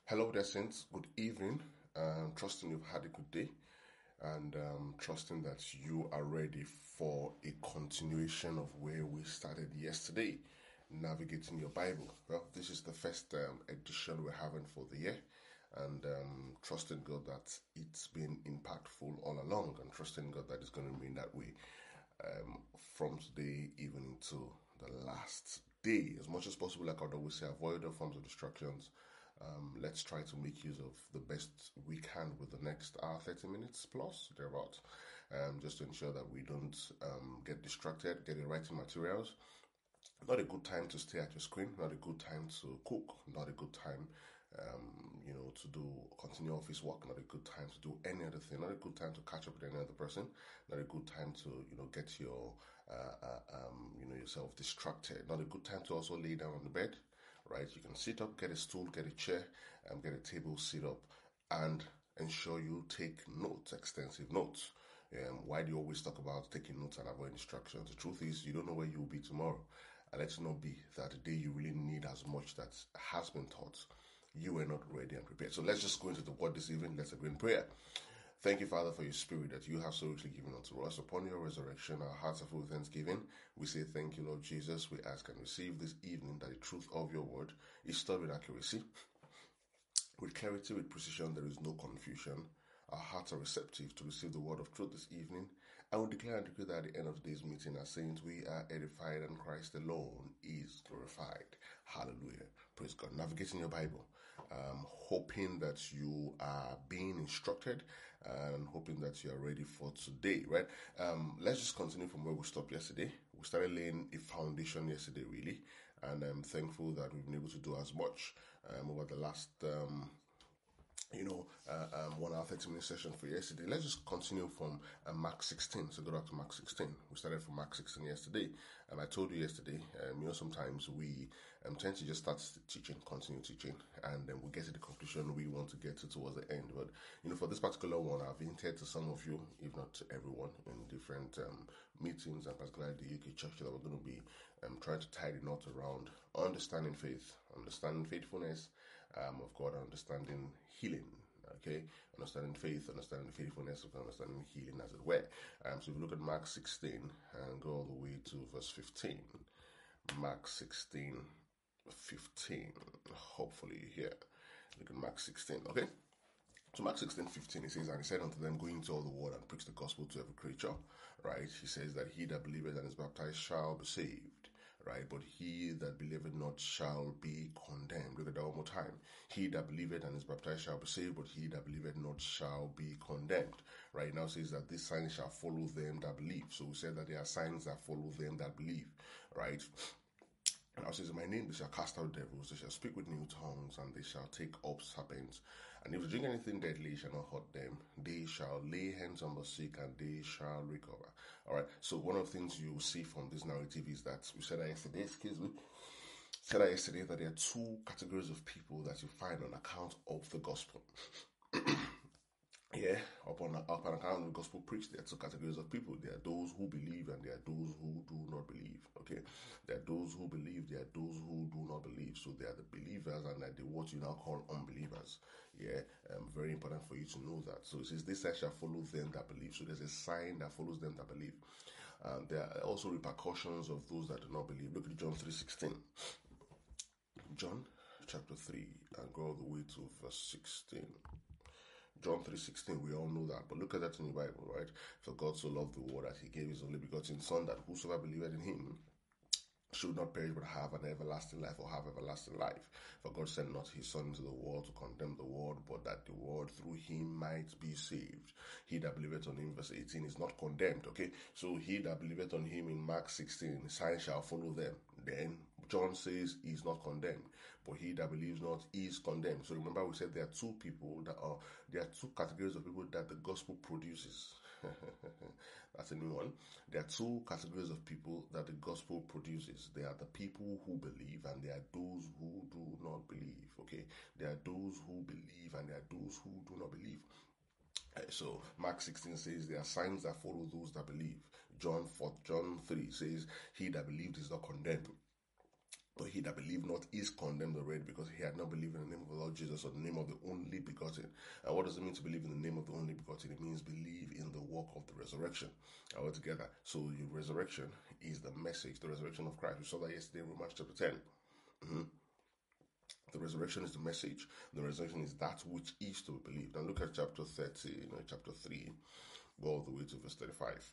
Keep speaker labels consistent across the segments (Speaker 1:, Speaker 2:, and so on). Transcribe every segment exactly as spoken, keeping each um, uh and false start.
Speaker 1: Hello there, Saints. Good evening. Um, trusting you've had a good day and um, trusting that you are ready for a continuation of where we started yesterday, navigating your Bible. Well, this is the first um, edition we're having for the year, and um, trusting God that it's been impactful all along, and trusting God that it's going to remain that way um, from today even into the last day. As much as possible, like I would always say, avoid all forms of distractions. Um, let's try to make use of the best we can with the next hour, thirty minutes plus, thereabout, um, just to ensure that we don't um, get distracted, get the writing materials. Not a good time to stay at your screen, not a good time to cook, not a good time, um, you know, to do continue office work, not a good time to do any other thing, not a good time to catch up with any other person, not a good time to, you know, get your, uh, uh, um, you know, yourself distracted, not a good time to also lay down on the bed, right? You can sit up, get a stool, get a chair, um, get a table, sit up, and ensure you take notes, extensive notes. Um, why do you always talk about taking notes and avoiding distractions? The truth is, you don't know where you will be tomorrow. And let it not be that the day you really need as much that has been taught, you are not ready and prepared. So let's just go into the word this evening. Let's agree in prayer. Thank you, Father, for your spirit that you have so richly given unto us. Upon your resurrection, our hearts are full of thanksgiving. We say thank you, Lord Jesus. We ask and receive this evening that the truth of your word is taught with accuracy, with clarity, with precision. There is no confusion. Our hearts are receptive to receive the word of truth this evening. And we declare and decree that at the end of today's meeting, as saints, we are edified and Christ alone is glorified. Hallelujah. Praise God. Navigating your Bible. Um, hoping that you are being instructed and hoping that you are ready for today, right? Um, let's just continue from where we stopped yesterday. We started laying a foundation yesterday, really, and I'm thankful that we've been able to do as much um, over the last um, you know, uh, um, one hour, thirty minute session for yesterday. Let's just continue from uh, Mark sixteen. So go back to Mark sixteen. We started from Mark sixteen yesterday. And I told you yesterday, um, you know, sometimes we um, tend to just start teaching, continue teaching, and then we get to the conclusion we want to get to towards the end. But, you know, for this particular one, I've hinted to some of you, if not to everyone, in different um, meetings, and particularly the U K church, that we're going to be um, trying to tie the knot around understanding faith, understanding faithfulness, Um, of God, understanding healing, okay? Understanding faith, understanding faithfulness, understanding healing, as it were. Um, so if you look at Mark sixteen and go all the way to verse fifteen, Mark sixteen, fifteen, hopefully you hear. Look at Mark sixteen, okay? So Mark sixteen, fifteen, it says, and he said unto them, go into all the world and preach the gospel to every creature, right? He says that he that believeth and is baptized shall be saved, right? But he that believeth not shall be condemned. Look at that one more time. He that believeth and is baptized shall be saved, but he that believeth not shall be condemned. Right now says that these signs shall follow them that believe. So we said that there are signs that follow them that believe, right? And also says, in my name they shall cast out devils, they shall speak with new tongues, and they shall take up serpents. And if they drink anything deadly, it shall not hurt them. They shall lay hands on the sick, and they shall recover. All right. So one of the things you see from this narrative is that we said that yesterday. Excuse me. Said that yesterday that there are two categories of people that you find on account of the gospel. Yeah, upon upon account of the gospel preached, there are two categories of people. There are those who believe and there are those who do not believe. Okay, there are those who believe, there are those who do not believe. So they are the believers and they are what you now call unbelievers. Yeah, um, very important for you to know that. So it says, this sign shall follow them that believe. So there's a sign that follows them that believe. Um, there are also repercussions of those that do not believe. Look at John three sixteen. John chapter three and go all the way to verse sixteen. John three sixteen, we all know that, but look at that in the Bible, right? For God so loved the world that he gave his only begotten Son, that whosoever believeth in him should not perish but have an everlasting life, or have everlasting life. For God sent not his Son into the world to condemn the world, but that the world through him might be saved. He that believeth on him, verse eighteen, is not condemned, okay? So he that believeth on him in Mark sixteen, signs shall follow them. Then John says he is not condemned, but he that believes not is condemned. So remember, we said there are two people that are, there are two categories of people that the gospel produces. That's a new one. There are two categories of people that the gospel produces. There are the people who believe, and there are those who do not believe. Okay, there are those who believe, and there are those who do not believe. So Mark sixteen says there are signs that follow those that believe. John four, John three says he that believed is not condemned. But he that believed not is condemned already, because he had not believed in the name of the Lord Jesus, or the name of the only begotten. And what does it mean to believe in the name of the only begotten? It means believe in the work of the resurrection altogether. So your resurrection is the message, the resurrection of Christ. We saw that yesterday in Romans chapter ten. Mm-hmm. The resurrection is the message. The resurrection is that which is to be believed. Now look at chapter thirty, you know, chapter three, go all the way to verse thirty-five.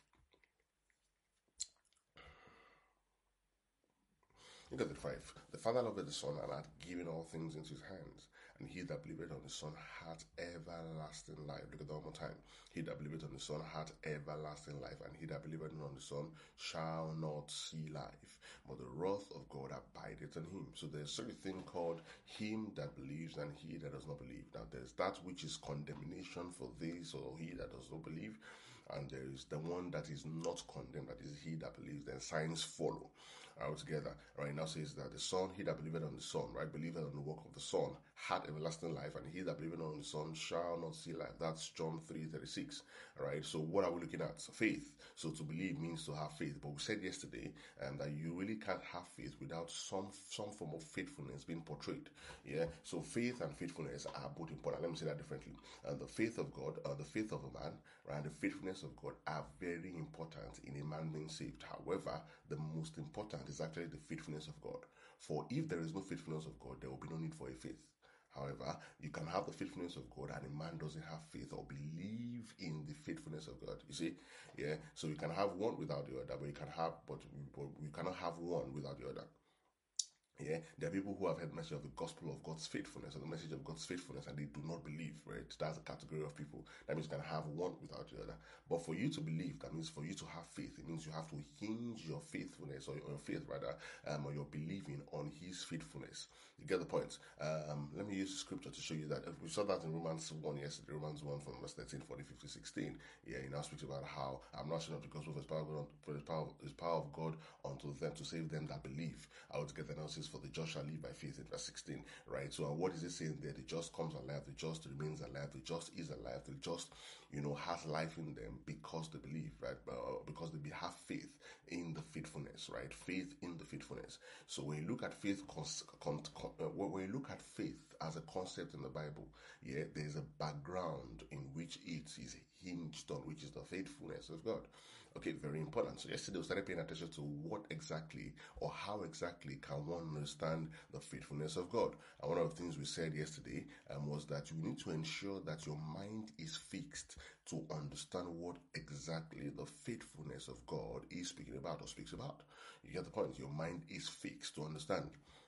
Speaker 1: Look at the five. The Father loved the Son and had given all things into his hands. And he that believeth on the Son hath everlasting life. Look at that one more time. He that believeth on the Son hath everlasting life. And he that believeth on the Son shall not see life, but the wrath of God abideth on him. So there's a thing called him that believes and he that does not believe. Now there's that which is condemnation for this or he that does not believe. And there is the one that is not condemned, that is he that believes. Then signs follow. All together, right now says that the Son, he that believeth on the Son, right, believeth on the work of the Son, had everlasting life, and he that believeth on the Son shall not see life. That's John three thirty-six, right? So what are we looking at? Faith. So to believe means to have faith. But we said yesterday um, that you really can't have faith without some some form of faithfulness being portrayed. Yeah. So faith and faithfulness are both important. Let me say that differently. And the faith of God, uh, the faith of a man, right, the faithfulness of God are very important in a man being saved. However, the most important is actually the faithfulness of God. For if there is no faithfulness of God, there will be no need for a faith. However, you can have the faithfulness of God and a man doesn't have faith or believe in the faithfulness of God. You see? Yeah. So you can have one without the other, but you can have, but, but you cannot have one without the other. Yeah, there are people who have heard the message of the gospel of God's faithfulness or the message of God's faithfulness and they do not believe, right? That's a category of people. That means you can have one without the other. But for you to believe, that means for you to have faith. It means you have to hinge your faithfulness or your faith rather, um, or your believing on his faithfulness. You get the point? Um, let me use the scripture to show you that. We saw that in Romans one yesterday, Romans one from verse thirteen, fourteen, fifteen, sixteen. Yeah, he now speaks about how I'm not sure of the gospel for his power, for his power, his power of God unto them to save them that believe. I would get the analysis for the just shall live by faith in verse sixteen, right? So, uh, what is it saying there? The just comes alive, the just remains alive, the just is alive, the just, you know, has life in them because they believe, right? Uh, because they have faith in the faithfulness, right? Faith in the faithfulness. So, when you look at faith, con- con- con- uh, when you look at faith as a concept in the Bible, yeah, there's a background in which it is hinged on, which is the faithfulness of God. Okay, very important. So yesterday we started paying attention to what exactly or how exactly can one understand the faithfulness of God. And one of the things we said yesterday um, was that you need to ensure that your mind is fixed to understand what exactly the faithfulness of God is speaking about or speaks about. You get the point? Your mind is fixed to understand,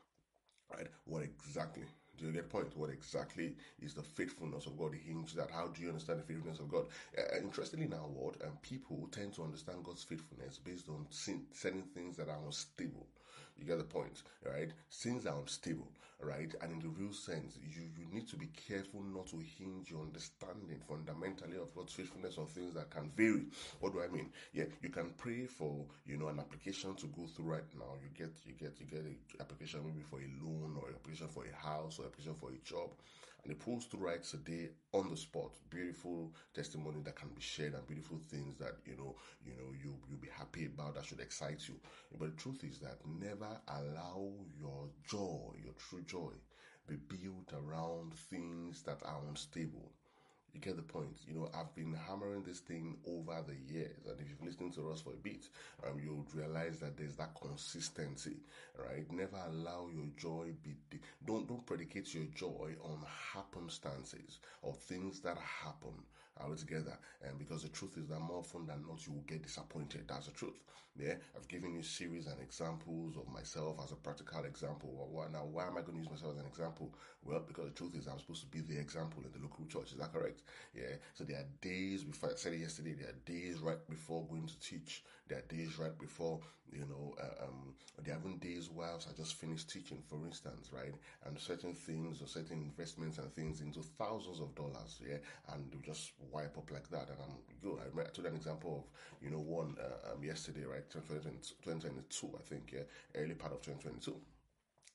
Speaker 1: right? What exactly? Do you get the point? What exactly is the faithfulness of God hinged that? How do you understand the faithfulness of God? Uh, interestingly, in our world, um, people tend to understand God's faithfulness based on certain things that are unstable. You get the point, right? Things are unstable, right? And in the real sense, you, you need to be careful not to hinge your understanding fundamentally of God's faithfulness on things that can vary. What do I mean? Yeah, you can pray for, you know, an application to go through right now. You get, you get, you get an application maybe for a loan or an application for a house or an application for a job. And it pulls through right today on the spot. Beautiful testimony that can be shared and beautiful things that, you know, you know, you, you'll be happy about that should excite you. But the truth is that never allow your joy, your true joy, be built around things that are unstable. You get the point. You know, I've been hammering this thing over the years, and if you've listened to us for a bit, um, you'll realize that there's that consistency, right? Never allow your joy be. De- don't don't predicate your joy on happenstances or things that happen all together. And because the truth is that more often than not, you will get disappointed. That's the truth. Yeah, I've given you series and examples of myself as a practical example. Well, now, why am I going to use myself as an example? Well, because the truth is I'm supposed to be the example in the local church. Is that correct? Yeah. So there are days before, I said it yesterday, there are days right before going to teach. There are days right before, you know, uh, um, there are even days whilst I just finished teaching, for instance, right? And certain things or certain investments and things into thousands of dollars, yeah, and they just wipe up like that. And I'm good. I, I told an example of, you know, one uh, um, yesterday, right? twenty twenty-two, I think, yeah, early part of twenty twenty-two.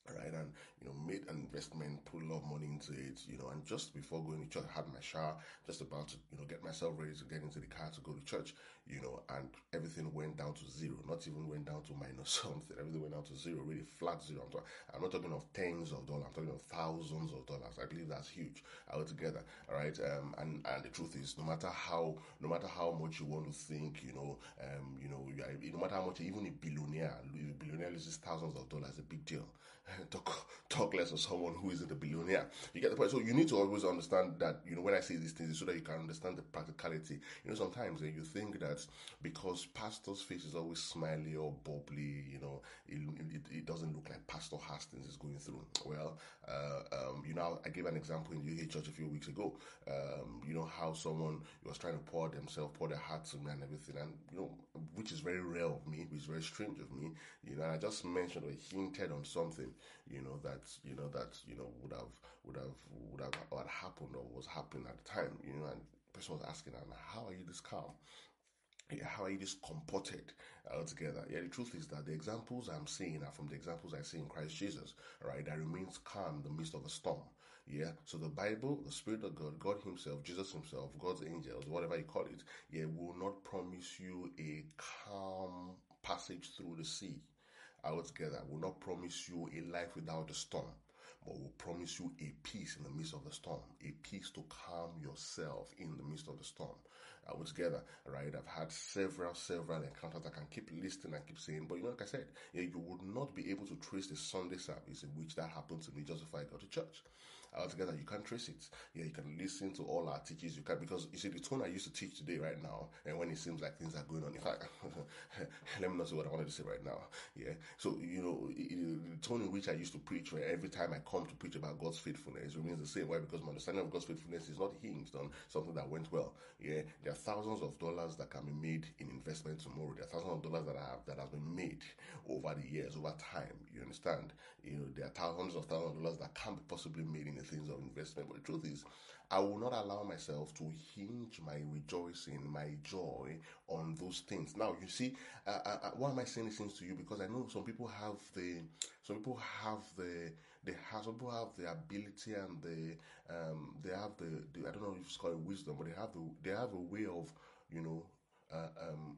Speaker 1: right? And you know, made an investment, put a lot of money into it, you know, and just before going to church, I had my shower, just about to, you know, get myself ready to get into the car to go to church, you know, and everything went down to zero. Not even went down to minus something. Everything went down to zero, really flat zero. I'm, talking, I'm not talking of tens of dollars. I'm talking of thousands of dollars. I believe that's huge altogether. All right. Um, and and the truth is, no matter how, no matter how much you want to think, you know, um, you know, you are, no matter how much, even a billionaire, a billionaire loses thousands of dollars, a big deal. talk, talk less of someone who isn't a billionaire. You get the point. So you need to always understand that, you know, when I say these things, so that you can understand the practicality. You know, sometimes eh, you think that because pastor's face is always smiley or bubbly, you know, it, it, it doesn't look like Pastor Hastings is going through. Well, uh, um, you know, I gave an example in U H Church a few weeks ago. Um, you know, how someone was trying to pour themselves, pour their heart to me and everything, and, you know, which is very rare of me, which is very strange of me, you know, and I just mentioned or hinted on something, you know, that, you know, that, you know, would have, would have, would have, or had happened or was happening at the time, you know, and the person was asking, and how are you this calm? Yeah, how are you this comported altogether? Yeah, the truth is that the examples I'm seeing are from the examples I see in Christ Jesus, right? That remains calm in the midst of a storm. Yeah, so the Bible, the Spirit of God, God Himself, Jesus Himself, God's angels, whatever you call it, yeah, will not promise you a calm passage through the sea altogether, will not promise you a life without a storm, but will promise you a peace in the midst of the storm, a peace to calm yourself in the midst of the storm. Altogether, right? I've had several, several encounters. I can keep listing and keep saying, but you know, like I said, yeah, you would not be able to trace the Sunday service in which that happened to me just before I got to church. Altogether, you can't trace it. Yeah, you can listen to all our teachings. You can, because you see, the tone I used to teach today, right now, and when it seems like things are going on, in fact, let me not say what I wanted to say right now. Yeah, so you know, the tone in which I used to preach, where every time I come to preach about God's faithfulness, remains the same. Why? Because my understanding of God's faithfulness is not hinged on something that went well. Yeah, there are thousands of dollars that can be made in investment tomorrow. There are thousands of dollars that have that have been made over the years, over time. You understand? You know, there are thousands of thousands of dollars that can't be possibly made in the things of investment. But the truth is, I will not allow myself to hinge my rejoicing, my joy on those things. Now, you see, uh, uh, why am I saying these things to you? Because I know some people have the, some people have the, they have, some people have the ability and the, um, they have the, the, I don't know if it's called wisdom, but they have the, they have a way of, you know, uh, um,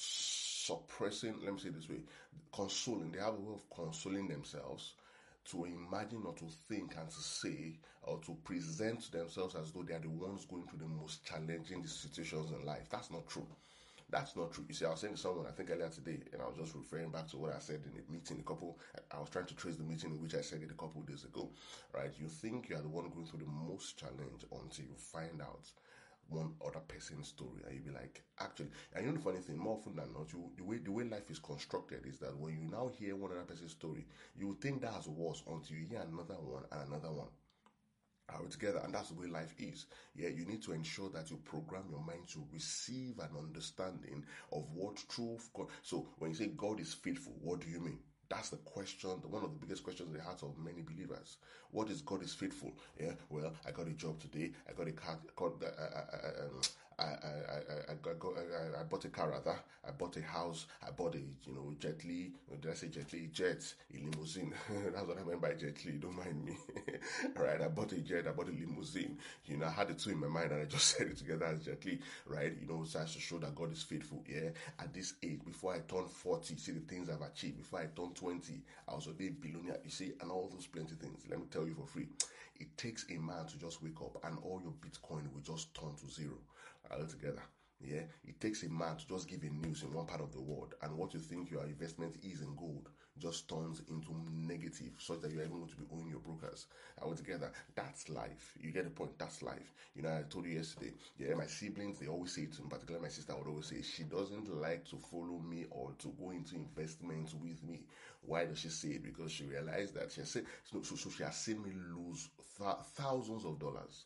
Speaker 1: suppressing, let me say it this way, consoling. They have a way of consoling themselves to imagine or to think and to say or to present themselves as though they are the ones going through the most challenging situations in life. That's not true. That's not true. You see, I was saying to someone, I think earlier today, and I was just referring back to what I said in a meeting a couple, I was trying to trace the meeting in which I said it a couple of days ago, right? You think you are the one going through the most challenge until you find out one other person's story, and you'll be like, actually, and you know the funny thing, more often than not, you, the way the way life is constructed is that when you now hear one other person's story, you will think that's worse until you hear another one and another one are together, and that's the way life is. Yeah, you need to ensure that you program your mind to receive an understanding of what truth God. So when you say God is faithful, what do you mean? That's the question, one of the biggest questions in the hearts of many believers. What is God is faithful? Yeah, well, I got a job today. I got a car. Got, uh, uh, uh, um, I, I, I, I, got, I, I bought a car rather. I bought a house. I bought a, you know, jet li. Did I say jet li? Jet, a limousine. That's what I meant by jet li. Don't mind me. Right? I bought a jet. I bought a limousine. You know, I had the two in my mind, and I just said it together as jet li. Right? You know, so as to show that God is faithful. Yeah. At this age, before I turned forty, see the things I've achieved. Before I turned twenty, I was already a billionaire. You see, and all those plenty things. Let me tell you for free. It takes a man to just wake up, and all your Bitcoin will just turn to zero altogether. Yeah, it takes a man to just give a news in one part of the world, and what you think your investment is in gold just turns into negative, such that you're even going to be owing your brokers altogether. That's life. You get the point. That's life. You know, I told you yesterday. Yeah, my siblings, they always say it. In particular, my sister would always say she doesn't like to follow me or to go into investments with me. Why does she say it? Because she realized that she has seen, so, so, so she has seen me lose th- thousands of dollars.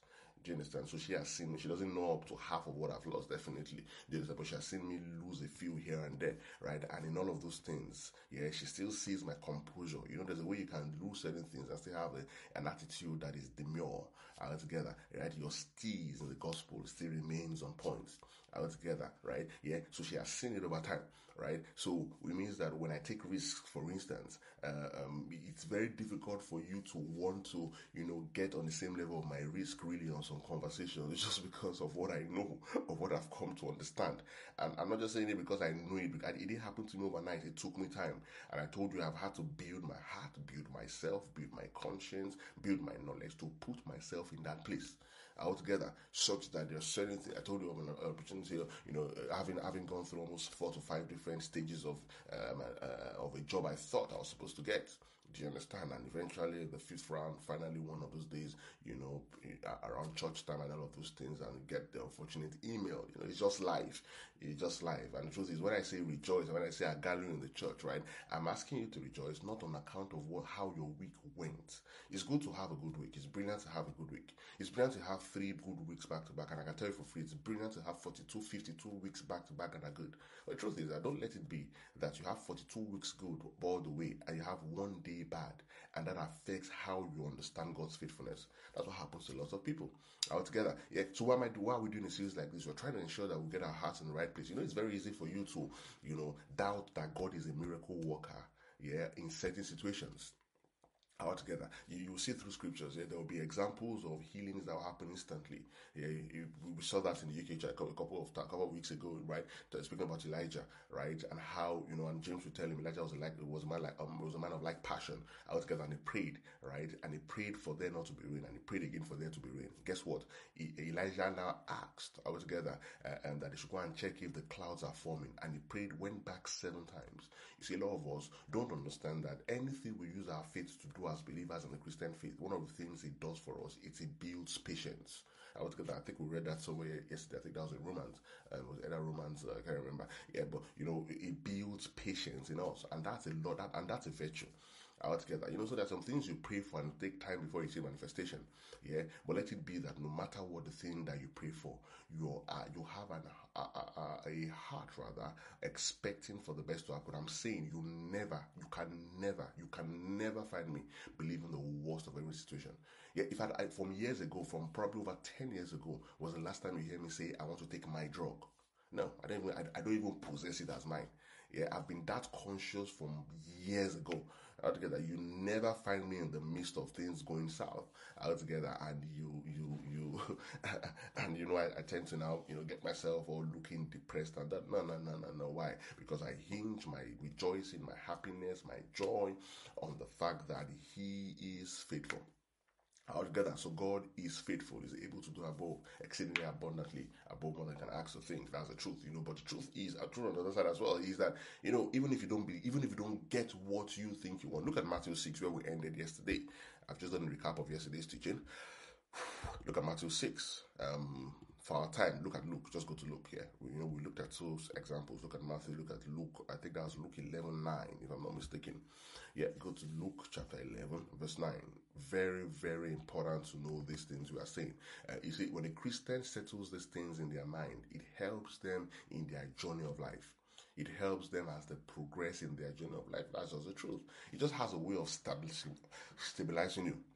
Speaker 1: Do you understand? So she has seen me. She doesn't know up to half of what I've lost, definitely. Do you understand? But she has seen me lose a few here and there, right? And in all of those things, yeah, she still sees my composure. You know, there's a way you can lose certain things and still have a, an attitude that is demure altogether, right? Your steez in the gospel still remains on point altogether, right? Yeah. So she has seen it over time, right? So it means that when I take risks, for instance, uh, um, it's very difficult for you to want to, you know, get on the same level of my risk really on some conversations just because of what I know, of what I've come to understand. And I'm not just saying it because I know it, because it didn't happen to me overnight. It took me time. And I told you I've had to build my heart, build myself, build my conscience, build my knowledge to put myself in that place altogether, such that there's certain things. I told you of an opportunity, you know, having having gone through almost four to five different stages of um, uh, of a job I thought I was supposed to get. Do you understand? And eventually, the fifth round, finally, one of those days, you know, around church time and all of those things, and get the unfortunate email. You know, it's just life. It's just life. And the truth is, when I say rejoice, when I say a gathering in the church, right, I'm asking you to rejoice not on account of what how your week went. It's good to have a good week. It's brilliant to have a good week. It's brilliant to have three good weeks back to back. And I can tell you for free, it's brilliant to have forty-two, fifty-two weeks back to back and are good. But the truth is, I don't let it be that you have forty-two weeks good all the way and you have one day bad, and that affects how you understand God's faithfulness. That's what happens to lots of people altogether. Yeah. So why am I do? Why are we doing a series like this? We're trying to ensure that we get our hearts in the right place. You know, it's very easy for you to, you know, doubt that God is a miracle worker. Yeah, in certain situations. Altogether, you, you will see through scriptures. Yeah, there will be examples of healings that will happen instantly. Yeah, you, we saw that in the U K church a couple of a couple of weeks ago, right? Speaking about Elijah, right, and how, you know, and James would tell him Elijah was like was a man like um, was a man of like passion altogether, and he prayed, right, and he prayed for there not to be rain, and he prayed again for there to be rain. Guess what? He, Elijah now asked altogether, uh, um, that they should go and check if the clouds are forming, and he prayed, went back seven times. You see, a lot of us don't understand that anything we use our faith to do as believers in the Christian faith, one of the things it does for us, is it builds patience. I was I think we read that somewhere yesterday. I think that was in Romans. Um, it was either Romans, uh, I can't remember. Yeah, but you know, it builds patience in us, and that's a lot. That, and that's a virtue. Altogether, you know, so there's some things you pray for and take time before you see manifestation. Yeah, but let it be that no matter what the thing that you pray for, you uh, you have an a, a, a heart rather expecting for the best to happen. I'm saying you never, you can never, you can never find me believing the worst of every situation. Yeah, if I, I from years ago, from probably over ten years ago, was the last time you hear me say I want to take my drug. No, I don't even I, I don't even possess it as mine. Yeah, I've been that conscious from years ago. Altogether, you never find me in the midst of things going south altogether, and you you you and you know I, I tend to now, you know, get myself all looking depressed and that. No, no, no, no, no. Why? Because I hinge my rejoicing, my happiness, my joy on the fact that He is faithful. Altogether, so God is faithful, is able to do above, exceedingly abundantly, above more than can ask or think. That's the truth, you know. But the truth is, a truth on the other side as well, is that, you know, even if you don't be, even if you don't get what you think you want, look at Matthew six, where we ended yesterday. I've just done a recap of yesterday's teaching. Look at Matthew six. Um, for our time, look at Luke. Just go to Luke here. We, you know, we looked at those examples. Look at Matthew. Look at Luke. I think that was Luke eleven nine, if I'm not mistaken. Yeah, go to Luke chapter eleven, verse nine. Very, very important to know these things we are saying. Uh, you see, when a Christian settles these things in their mind, it helps them in their journey of life. It helps them as they progress in their journey of life. That's just the truth. It just has a way of stabilizing, stabilizing you.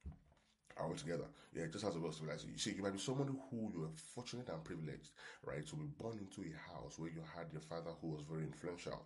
Speaker 1: All together. Yeah, it just has a way of stabilizing you. You see, you might be someone who you are fortunate and privileged, right, to be born into a house where you had your father who was very influential.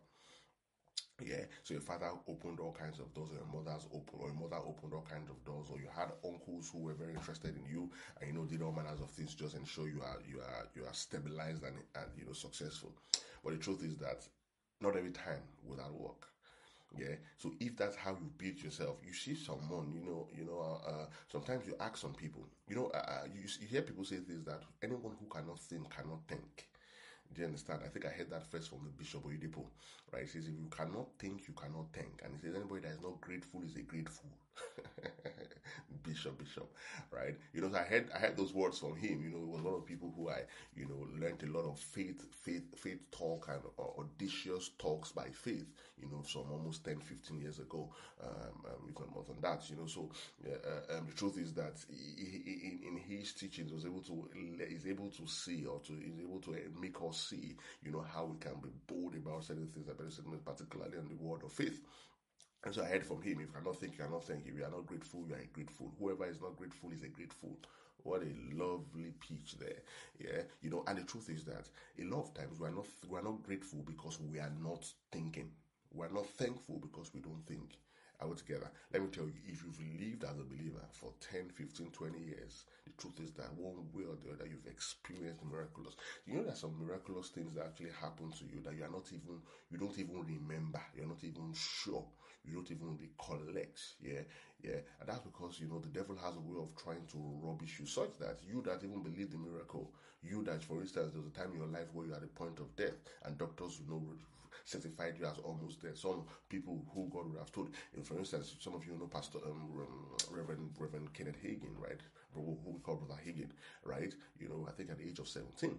Speaker 1: Yeah, so your father opened all kinds of doors, or your mother's open, or your mother opened all kinds of doors, or you had uncles who were very interested in you, and you know did all manners of things just ensure you are you are you are stabilized and and you know successful. But the truth is that not every time will that work. Yeah. So if that's how you build yourself, you see someone, you know, you know. Uh, uh, sometimes you ask some people, you know, uh, uh, you, you hear people say things that anyone who cannot think cannot think. Do you understand? I think I heard that first from the Bishop Oyedepo, right? He says, if you cannot think, you cannot think. And he says, anybody that is not grateful is a great fool. Bishop, Bishop, right? You know, so I heard I heard those words from him. You know, it was one of the people who I, you know, learned a lot of faith, faith, faith talk and uh, audacious talks by faith. You know, from almost ten, fifteen years ago, um, um, even more than that. You know, so uh, um, the truth is that he, he, in, in his teachings was able to is able to see or to is able to make us see, you know, how we can be bold about certain things, about certain, particularly on the word of faith. And so I heard from him, if you cannot think, you cannot thank. If you are not grateful, you are a grateful. Whoever is not grateful is a grateful. What a lovely pitch there. Yeah. You know, and the truth is that a lot of times we are not we are not grateful because we are not thinking. We are not thankful because we don't think. Are we together? Let me tell you, if you've lived as a believer for ten, fifteen, twenty years, the truth is that one way or the other you've experienced miraculous. You know, there's some miraculous things that actually happen to you that you are not even, you don't even remember. You're not even sure. You don't even recollect. Yeah, yeah. And that's because, you know, the devil has a way of trying to rubbish you such that you that even believe the miracle, you that, for instance, there was a time in your life where you're at the point of death and doctors, you know, certified you as almost dead. Some people who God would have told, and for instance, some of you know Pastor um, Reverend Reverend Kenneth Hagin, right? Who we call Brother Hagin, right? You know, I think at the age of seventeen,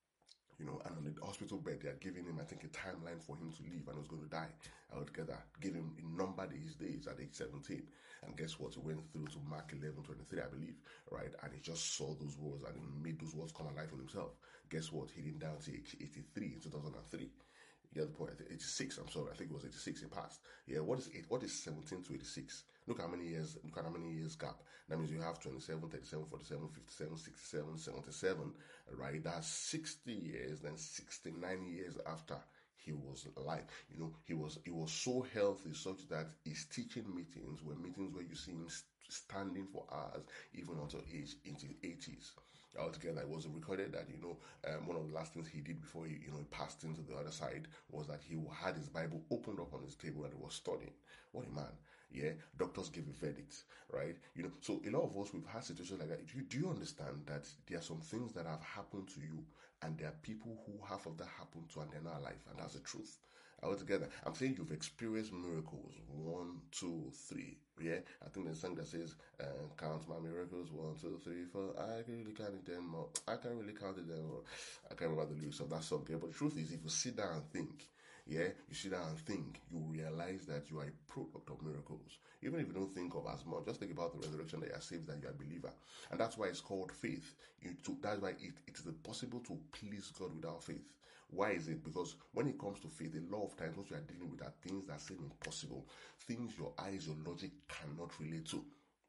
Speaker 1: you know, and on the hospital bed, they are giving him, I think, a timeline for him to live and he was going to die altogether. Give him a numbered his days at age seventeen. And guess what? He went through to Mark eleven twenty-three, I believe, right? And he just saw those words and he made those words come alive in himself. Guess what? He didn't die until age eighty-three in two thousand three. You get the point. eighty-six, I'm sorry, I think it was eighty-six he passed. Yeah, what is eight? What is seventeen to eighty-six? Look how many years, look at how many years gap. That means you have twenty-seven, thirty-seven, forty-seven, fifty-seven, sixty-seven, seventy-seven, right? That's sixty years, then sixty-nine years after he was alive. You know, he was he was so healthy such that his teaching meetings were meetings where you see him standing for hours, even until age into eighties. Altogether, it was recorded that, you know, um, one of the last things he did before he, you know, he passed into the other side was that he had his Bible opened up on his table and he was studying. What a man. Yeah, doctors give a verdict, right? You know, so a lot of us, we've had situations like that. Do you, do you understand that there are some things that have happened to you and there are people who half of that happened to and they're not alive, and that's the truth. Altogether, I'm saying you've experienced miracles. One, two, three. Yeah, I think there's a song that says, uh, "Count my miracles. One, two, three, four." I can really count it them more. I can't really count it them more. I can't remember the lyrics of that song. Yeah, but the truth is, if you sit down and think, yeah, you sit down and think, you realize that you are a product of miracles. Even if you don't think of as much, just think about the resurrection that you are saved, that you are a believer, and that's why it's called faith. You to, that's why it, it is impossible to please God without faith. Why is it? Because when it comes to faith, a lot of times what you are dealing with are things that seem impossible, things your eyes, your logic cannot relate to.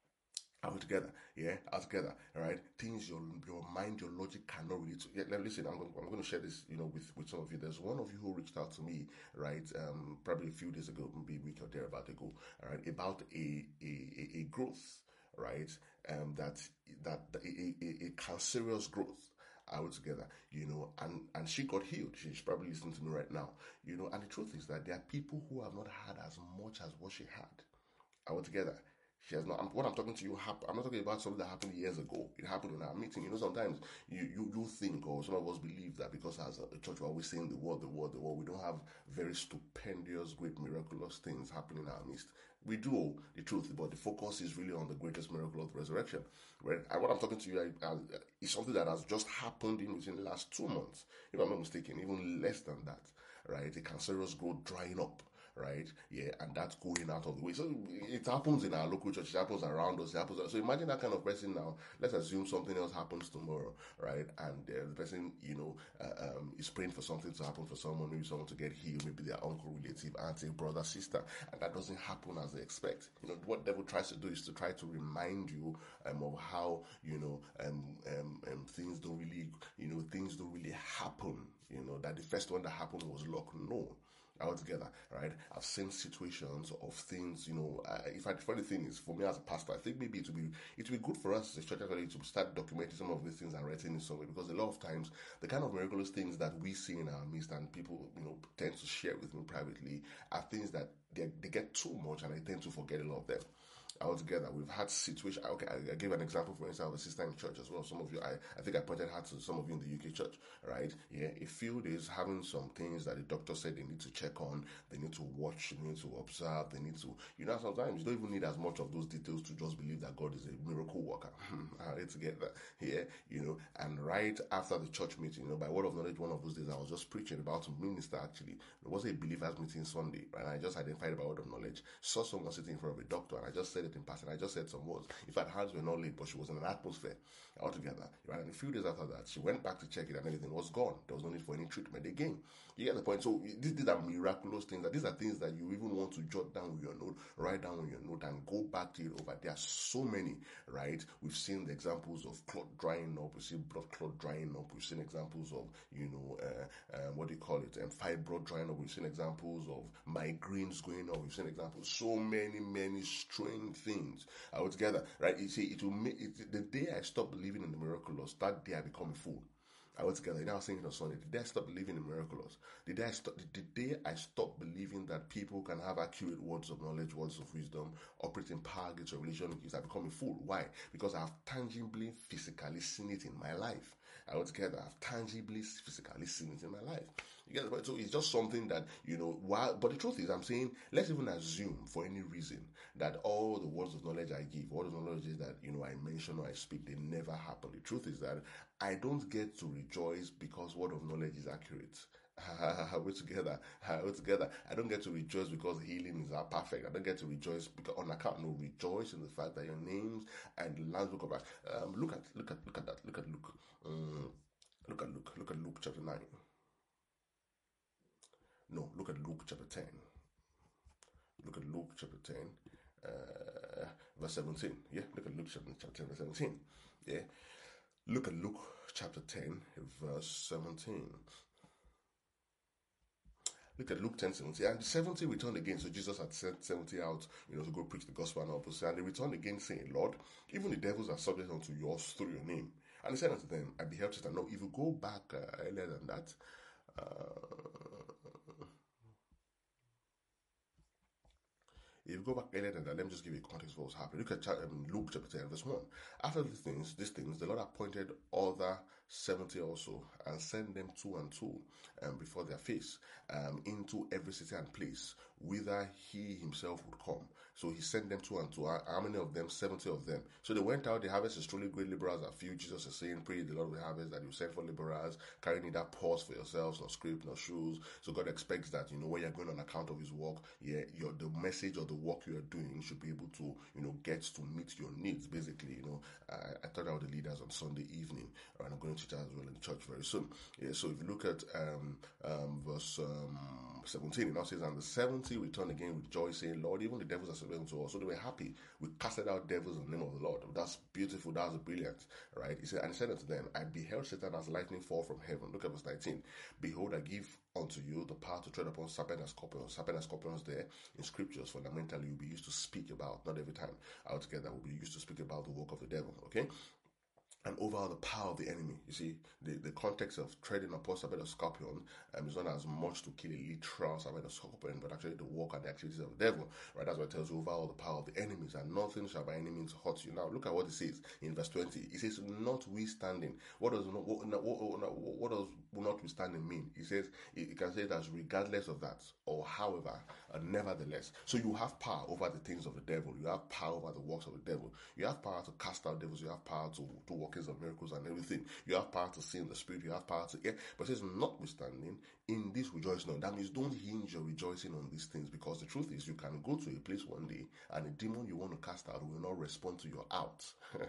Speaker 1: All together, yeah, all together, all right. Things your your mind, your logic cannot relate to. Yeah, now listen, I'm going, I'm going to share this, you know, with with some of you. There's one of you who reached out to me, right, um, probably a few days ago, maybe a week or thereabout ago, all right, about a a a, a growth, right, um, that that a, a, a cancerous growth. All together, you know, and and she got healed. She's probably listening to me right now, you know. And the truth is that there are people who have not had as much as what she had. All together. She has not. What I'm talking to you, I'm not talking about something that happened years ago. It happened in our meeting. You know, sometimes you, you, you think, or some of us believe that because as a church we're always saying the word, the word, the word, we don't have very stupendous, great, miraculous things happening in our midst. We do, the truth, but the focus is really on the greatest miracle of the resurrection. Right? And what I'm talking to you uh, is something that has just happened in within the last two months, if I'm not mistaken, even less than that. Right? A cancerous growth drying up. Right, yeah, and that's going out of the way. So it happens in our local church, it happens around us, it happens. So imagine that kind of person now. Let's assume something else happens tomorrow, right? And uh, the person, you know, uh, um, is praying for something to happen for someone, maybe someone to get healed, maybe their uncle, relative, auntie, brother, sister, and that doesn't happen as they expect. You know, what the devil tries to do is to try to remind you um, of how, you know, um, um, um, things don't really, you know, things don't really happen. You know, that the first one that happened was luck. No. Altogether, right? I've seen situations of things, you know. Uh, in fact, the funny thing is, for me as a pastor, I think maybe it would be it would be good for us as a church actually to start documenting some of these things and writing in some way, because a lot of times the kind of miraculous things that we see in our midst and people, you know, tend to share with me privately are things that they, they get too much and I tend to forget a lot of them. Altogether, we've had situations. Okay, I, I gave an example. For instance, I have a sister in church as well. Some of you, I, I think I pointed her to some of you in the U K church, right? Yeah, a field is having some things that the doctor said they need to check on, they need to watch, they need to observe, they need to, you know, sometimes you don't even need as much of those details to just believe that God is a miracle worker. Alright, together here, you know, and right after the church meeting, you know, by word of knowledge, one of those days I was just preaching about to minister actually. It was a believers meeting Sunday, right? And I just identified by word of knowledge, saw someone sitting in front of a doctor, and I just said it in passing. I just said some words. In fact, hands were not laid, but she was in an atmosphere altogether. Right? And a few days after that, she went back to check it and everything was gone. There was no need for any treatment again. You get the point? So these, these are miraculous things. That These are things that you even want to jot down with your note, write down on your note, and go back to it over. There are so many, right? We've seen the examples of clot drying up. We've seen blood clot drying up. We've seen examples of, you know, uh, uh, what do you call it? And um, fibroid drying up. We've seen examples of migraines going up. We've seen examples. So many, many strange things altogether, right? You see, it will make it, the day I stop believing in the miraculous, that day I become a fool. I was together. You know, I was thinking on Sunday. The day I stop believing in miracles, the day I stop, the, the day I stop believing that people can have accurate words of knowledge, words of wisdom, operate in power, gifts, or religion gifts, I become a fool. Why? Because I have tangibly, physically seen it in my life. I was together. I've tangibly, physically seen it in my life. You get it? So it's just something that, you know, while, but the truth is, I'm saying, let's even assume for any reason that all the words of knowledge I give, all the knowledge that, you know, I mention or I speak, they never happen. The truth is that I don't get to rejoice because word of knowledge is accurate. We're together. We're together. I don't get to rejoice because healing is perfect. I don't get to rejoice because on account. No, rejoice in the fact that your names and the lands will come back. Um, look at, look at, look at that. Look at Luke. Um, look at Luke. Look at Luke chapter nine. No, look at Luke chapter ten. Look at Luke chapter ten, uh, verse seventeen. Yeah, look at Luke chapter ten, verse seventeen. Yeah, look at Luke chapter ten, verse seventeen. Look at Luke ten, seventy. And the seventy returned again. So Jesus had sent seventy out, you know, to go preach the gospel and all. And they returned again, saying, Lord, even the devils are subject unto yours through your name. And he said unto them, I beheld Satan. No, if you go back uh, earlier than that, uh, if you go back earlier than that, let me just give you a context of what was happening. Look at um, Luke chapter ten, verse one. After these things, these things, the Lord appointed other seventy also, and sent them two and two um, before their face um, into every city and place whither he himself would come. So he sent them two and two. How many of them? seventy of them. So they went out. The harvest is truly great. Laborers are few. Jesus is saying, pray the Lord of the harvest that you send for laborers. Carry neither purse for yourselves, nor scrip, nor shoes. So God expects that, you know, when you're going on account of his work, yeah, your the message or the work you are doing should be able to, you know, get to meet your needs. Basically, you know, I, I taught out the leaders on Sunday evening, and I'm going to teach as well in the church very soon. Yeah. So if you look at um, um, verse um, seventeen, it now says, and the seventy returned again with joy, saying, Lord, even the devils are subject to us. So they were happy. We casted out devils in the name of the Lord. That's beautiful. That's brilliant, right? He said, and he said unto them, I beheld Satan as lightning fall from heaven. Look at verse nineteen. Behold, I give unto you the power to tread upon serpent and scorpions. Serpent and scorpions there in scriptures fundamentally will be used to speak about, not every time altogether, will be used to speak about the work of the devil. Okay? And over the power of the enemy. You see, the, the context of treading upon serpent or scorpion um, is not as much to kill a literal serpent or scorpion, but actually the work and the activities of the devil. Right? That's what it tells you, over all the power of the enemies, and nothing shall by any means hurt you. Now, look at what it says in verse twenty. It says, notwithstanding. What does what, what, what, what does notwithstanding mean? It says, it, it can say it as regardless of that, or however, uh, nevertheless. So you have power over the things of the devil. You have power over the works of the devil. You have power to cast out devils. You have power to, to work of miracles and everything. You have power to see in the spirit. You have power to, yeah. But it says, notwithstanding, in this rejoice not. That means don't hinge your rejoicing on these things, because the truth is you can go to a place one day and a demon you want to cast out will not respond to your out.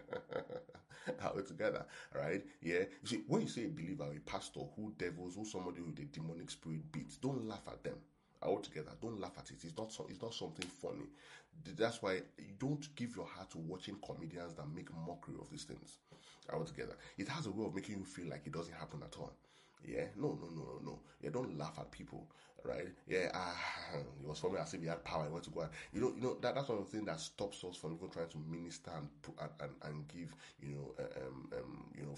Speaker 1: How it together, right? Yeah. You see, when you say a believer, a pastor, who devils, who somebody with a demonic spirit beats, don't laugh at them. Altogether, don't laugh at it. It's not so, it's not something funny. That's why you don't give your heart to watching comedians that make mockery of these things. Altogether, it has a way of making you feel like it doesn't happen at all. Yeah, no, no, no, no, no. Yeah, don't laugh at people, right? Yeah, ah, it was for me as if he had power. I went to go and, you know, you know that that's one of the things that stops us from even trying to minister and and, and, and give, you know, um, um, you know,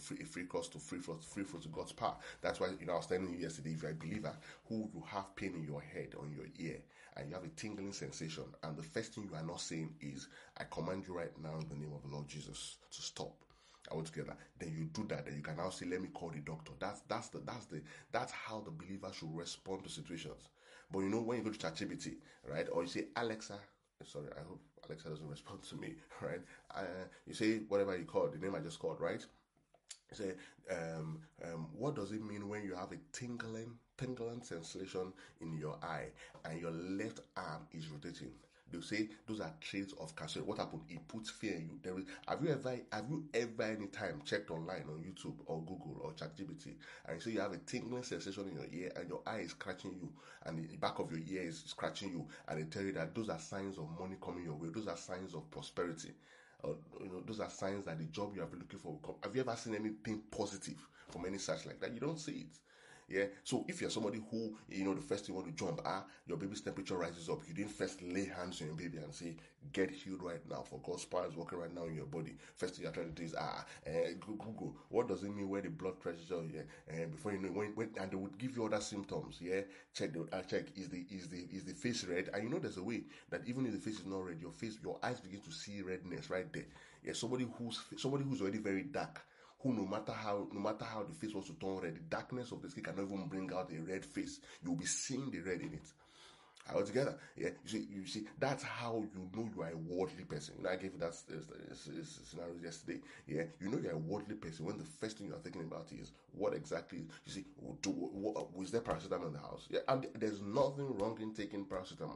Speaker 1: free, a free course to free flow, free flow to God's power. That's why, you know, I was telling you yesterday, if you're a believer who you have pain in your head, on your ear, and you have a tingling sensation, and the first thing you are not saying is, I command you right now in the name of the Lord Jesus to stop. Altogether, then you do that, then you can now say, let me call the doctor. That's that's the that's the that's how the believer should respond to situations. But you know, when you go to ChatGPT, right, or you say Alexa, sorry, I hope Alexa doesn't respond to me, right? Uh, you say whatever you call the name I just called, right? You say, um, um, what does it mean when you have a tingling, tingling sensation in your eye and your left arm is rotating? They say those are traits of cancer. What happened? It puts fear in you. There is, have you ever, have you ever any time checked online on YouTube or Google or ChatGPT and you say you have a tingling sensation in your ear and your eye is scratching you and the back of your ear is scratching you, and they tell you that those are signs of money coming your way. Those are signs of prosperity. Or, you know, those are signs that the job you have been looking for will come. Have you ever seen anything positive from any such like that? You don't see it. Yeah. So if you're somebody who, you know, the first thing you want to jump, ah, your baby's temperature rises up, you didn't first lay hands on your baby and say, get healed right now, for God's power is working right now in your body. First thing you're trying to do is, ah, uh, Google, what does it mean where the blood pressure, yeah, and before you know, when, when, and they would give you other symptoms, yeah, check, they would uh, check, is the, is the, is the face red? And you know, there's a way that even if the face is not red, your face, your eyes begin to see redness right there. Yeah, somebody who's, somebody who's already very dark, who no matter how no matter how the face was to turn red, the darkness of the skin cannot even bring out a red face. You'll be seeing the red in it. All together, yeah. You see, you see, that's how you know you are a worldly person. You know, I gave you that scenario yesterday. Yeah, you know you're a worldly person when the first thing you're thinking about is what exactly. You see, do, what, was there paracetamol in the house? Yeah, and there's nothing wrong in taking paracetamol.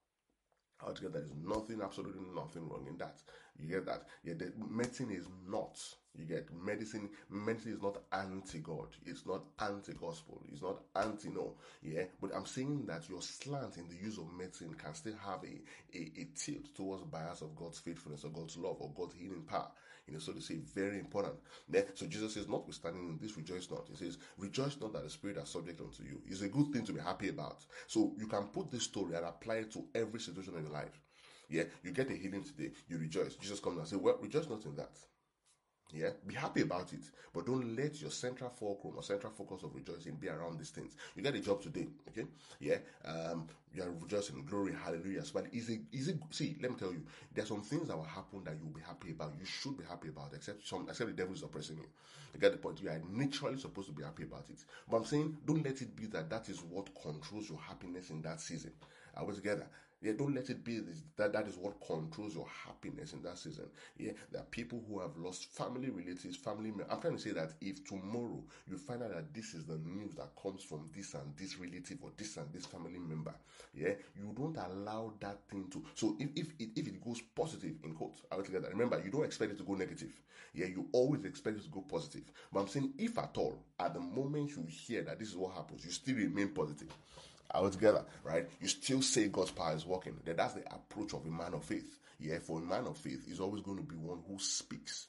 Speaker 1: Altogether, there's nothing, absolutely nothing wrong in that. You get that? Yeah, the medicine is not. You get medicine. Medicine is not anti-God. It's not anti-gospel. It's not anti-no. Yeah, but I'm saying that your slant in the use of medicine can still have a, a, a tilt towards bias of God's faithfulness or God's love or God's healing power. You know, so to say, very important. Yeah, so Jesus says, notwithstanding in this, rejoice not. He says, rejoice not that the Spirit are subject unto you. It's a good thing to be happy about. So you can put this story and apply it to every situation in your life. Yeah, you get a healing today, you rejoice. Jesus comes and says, well, rejoice not in that. Yeah, be happy about it, but don't let your central fulcrum or central focus of rejoicing be around these things. You get a job today, okay? Yeah, um, you are rejoicing, glory, hallelujah. But is it, is it? See, let me tell you, there are some things that will happen that you'll be happy about. You should be happy about, except some, except the devil is oppressing you. You get the point? You are naturally supposed to be happy about it. But I'm saying, don't let it be that that is what controls your happiness in that season. Are we together? Yeah, don't let it be this, that that is what controls your happiness in that season. Yeah, there are people who have lost family relatives, family members. I'm trying to say that if tomorrow you find out that this is the news that comes from this and this relative or this and this family member, yeah, you don't allow that thing to. So if if it, if it goes positive in quotes, I would say that. Remember, you don't expect it to go negative. Yeah, you always expect it to go positive. But I'm saying, if at all, at the moment you hear that this is what happens, you still remain positive. All together, right? You still say God's power is working. Then that's the approach of a man of faith. Yeah, for a man of faith is always going to be one who speaks.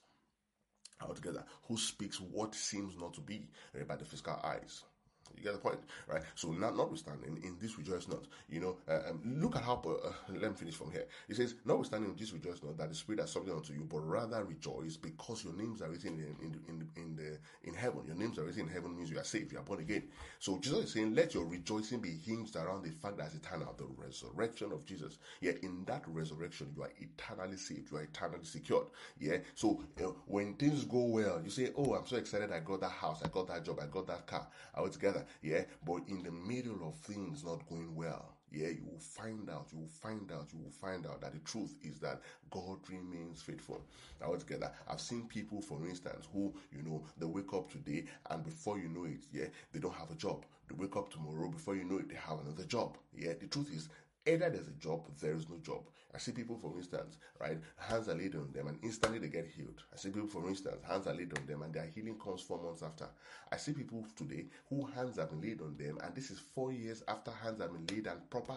Speaker 1: All together, who speaks what seems not to be right, by the physical eyes. You get the point, right? So, not notwithstanding, in this rejoice not, you know, uh, um, look at how, uh, let me finish from here. It says, notwithstanding in this rejoice not, that the Spirit has something unto you, but rather rejoice because your names are written in, in, in, in, the, in heaven. Your names are written in heaven means you are saved, you are born again. So, Jesus is saying, let your rejoicing be hinged around the fact that it's eternal, the resurrection of Jesus. Yeah, in that resurrection, you are eternally saved, you are eternally secured. Yeah, so you know, when things go well, you say, oh, I'm so excited I got that house, I got that job, I got that car, I was together. Yeah, but in the middle of things not going well, yeah, you will find out, you will find out, you will find out that the truth is that God remains faithful. Now, together, I've seen people, for instance, who, you know, they wake up today and before you know it, yeah, they don't have a job. They wake up tomorrow, before you know it, they have another job. Yeah, the truth is, either there's a job, there is no job. I see people, for instance, right, hands are laid on them and instantly they get healed. I see people, for instance, hands are laid on them and their healing comes four months after. I see people today who hands have been laid on them and this is four years after hands have been laid and proper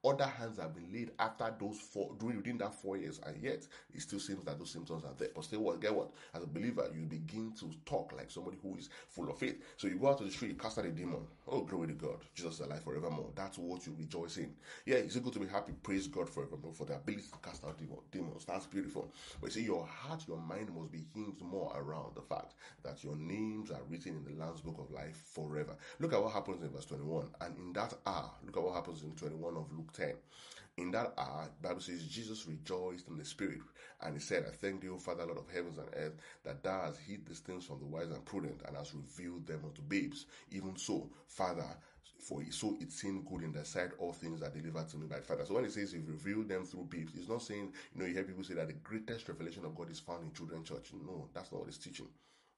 Speaker 1: other hands have been laid after those four, during within that four years, and yet it still seems that those symptoms are there. But still, what? Get what? As a believer, you begin to talk like somebody who is full of faith. So you go out to the street, you cast out a demon. Oh, glory to God! Jesus is alive forevermore. That's what you rejoice in. Yeah, it's good to be happy. Praise God forevermore for the ability to cast out demons. That's beautiful. But you see, your heart, your mind must be hinged more around the fact that your names are written in the Lamb's Book of Life forever. Look at what happens in verse twenty-one. And in that hour, look at what happens in twenty-one of Luke ten. In that hour, the Bible says, Jesus rejoiced in the Spirit, and he said, I thank thee, O Father, Lord of heavens and earth, that thou hast hid these things from the wise and prudent, and hast revealed them unto babes. Even so, Father, for so it seemed good in thy sight, all things are delivered to me by the Father. So when he says he's revealed them through babes, he's not saying, you know, you hear people say that the greatest revelation of God is found in children's church. No, that's not what he's teaching.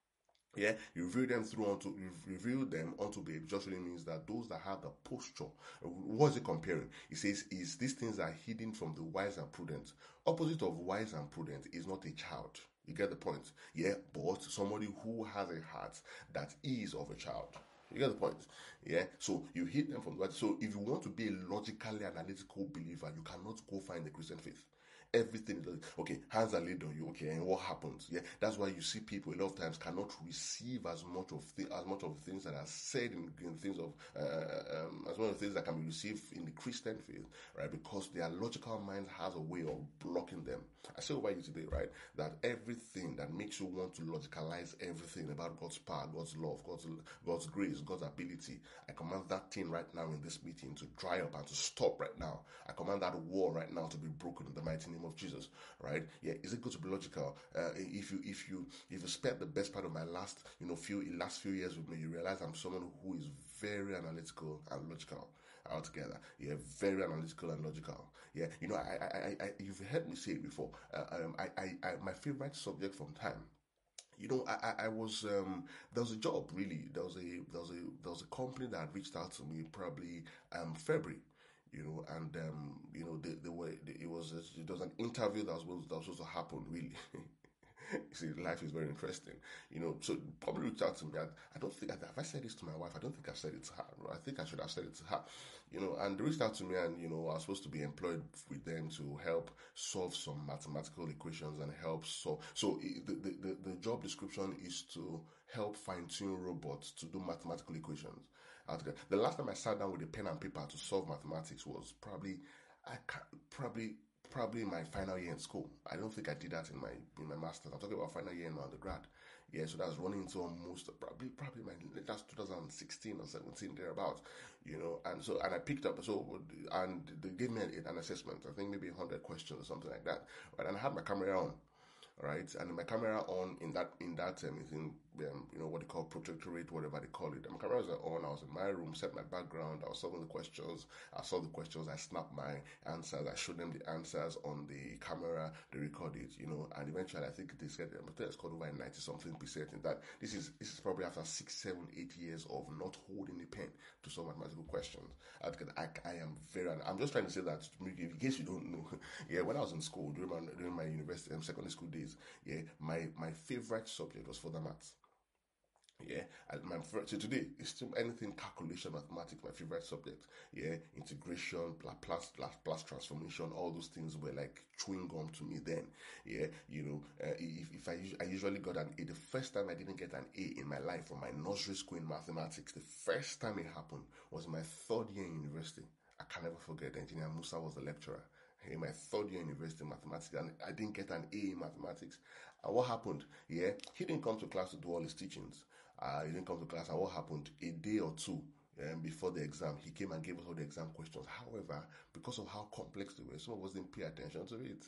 Speaker 1: Yeah, you reveal them through unto you reveal them unto babe. Just really means that those that have the posture. What is it comparing? It says, is these things are hidden from the wise and prudent. Opposite of wise and prudent is not a child. You get the point? Yeah, but somebody who has a heart that is of a child. You get the point? Yeah. So you hid them from the wise. So if you want to be a logically analytical believer, you cannot go find the Christian faith. Everything, okay, hands are laid on you, okay, and what happens? Yeah, that's why you see people a lot of times cannot receive as much of the, as much of the things that are said in, in things of uh, um, as much of things that can be received in the Christian faith, right? Because their logical mind has a way of blocking them. I say over you today, right, that everything that makes you want to logicalize everything about God's power, God's love, God's God's grace, God's ability, I command that thing right now in this meeting to dry up and to stop right now. I command that war right now to be broken in the mighty name of Jesus, right? Yeah, is it good to be logical? Uh, if you if you if you spent the best part of my last you know few last few years with me, you realize I'm someone who is very analytical and logical altogether. Yeah, very analytical and logical. Yeah, you know, I I, I, I you've heard me say it before. Uh, um, I, I I my favorite subject from time. You know, I, I, I was um there was a job really. There was a there was a there was a company that had reached out to me probably um February. You know, and um, you know, they, they were. They, it was a, it was an interview that was that was supposed to happen. Really, you see, life is very interesting. You know, so probably reached out to me. I, I don't think have I said this to my wife. I don't think I've said it to her. I think I should have said it to her. You know, and they reached out to me, and you know, I was supposed to be employed with them to help solve some mathematical equations and help solve. So the the, the, the job description is to help fine tune robots to do mathematical equations. The last time I sat down with a pen and paper to solve mathematics was probably, I can't, probably, probably in my final year in school. I don't think I did that in my in my master's. I'm talking about final year in my undergrad. Yeah, so that's running into almost probably probably my that's twenty sixteen or seventeen thereabouts. You know, and so and I picked up so and they gave me an, an assessment. I think maybe a hundred questions or something like that. Right, and I had my camera on. Right, and my camera on in that in that um, is in um, you know what they call protectorate, whatever they call it. And my cameras are on. I was in my room, set my background. I was solving the questions. I saw the questions. I snapped my answers. I showed them the answers on the camera. They record it, you know. And eventually, I think they said um, it's called over ninety something percent. In that this is this is probably after six, seven, eight years of not holding the pen to solve mathematical questions. I, I, I am very. I'm just trying to say that in case you don't know. Yeah, when I was in school during my during my university um, secondary school days. Yeah, my my favorite subject was further maths. Yeah, and my so today it's still anything calculation, mathematics, my favorite subject. Yeah, integration, Laplace, Laplace transformation, all those things were like chewing gum to me then. Yeah, you know, uh, if, if I I usually got an A, the first time I didn't get an A in my life from my nursery school in mathematics, the first time it happened was in my third year in university. I can never forget. Engineer Musa was the lecturer in my third year university in mathematics, and I didn't get an A in mathematics. And what happened? Yeah, he didn't come to class to do all his teachings. Uh, he didn't come to class, and what happened? A day or two um, before the exam, he came and gave us all the exam questions. However, because of how complex they were, some of us didn't pay attention to it.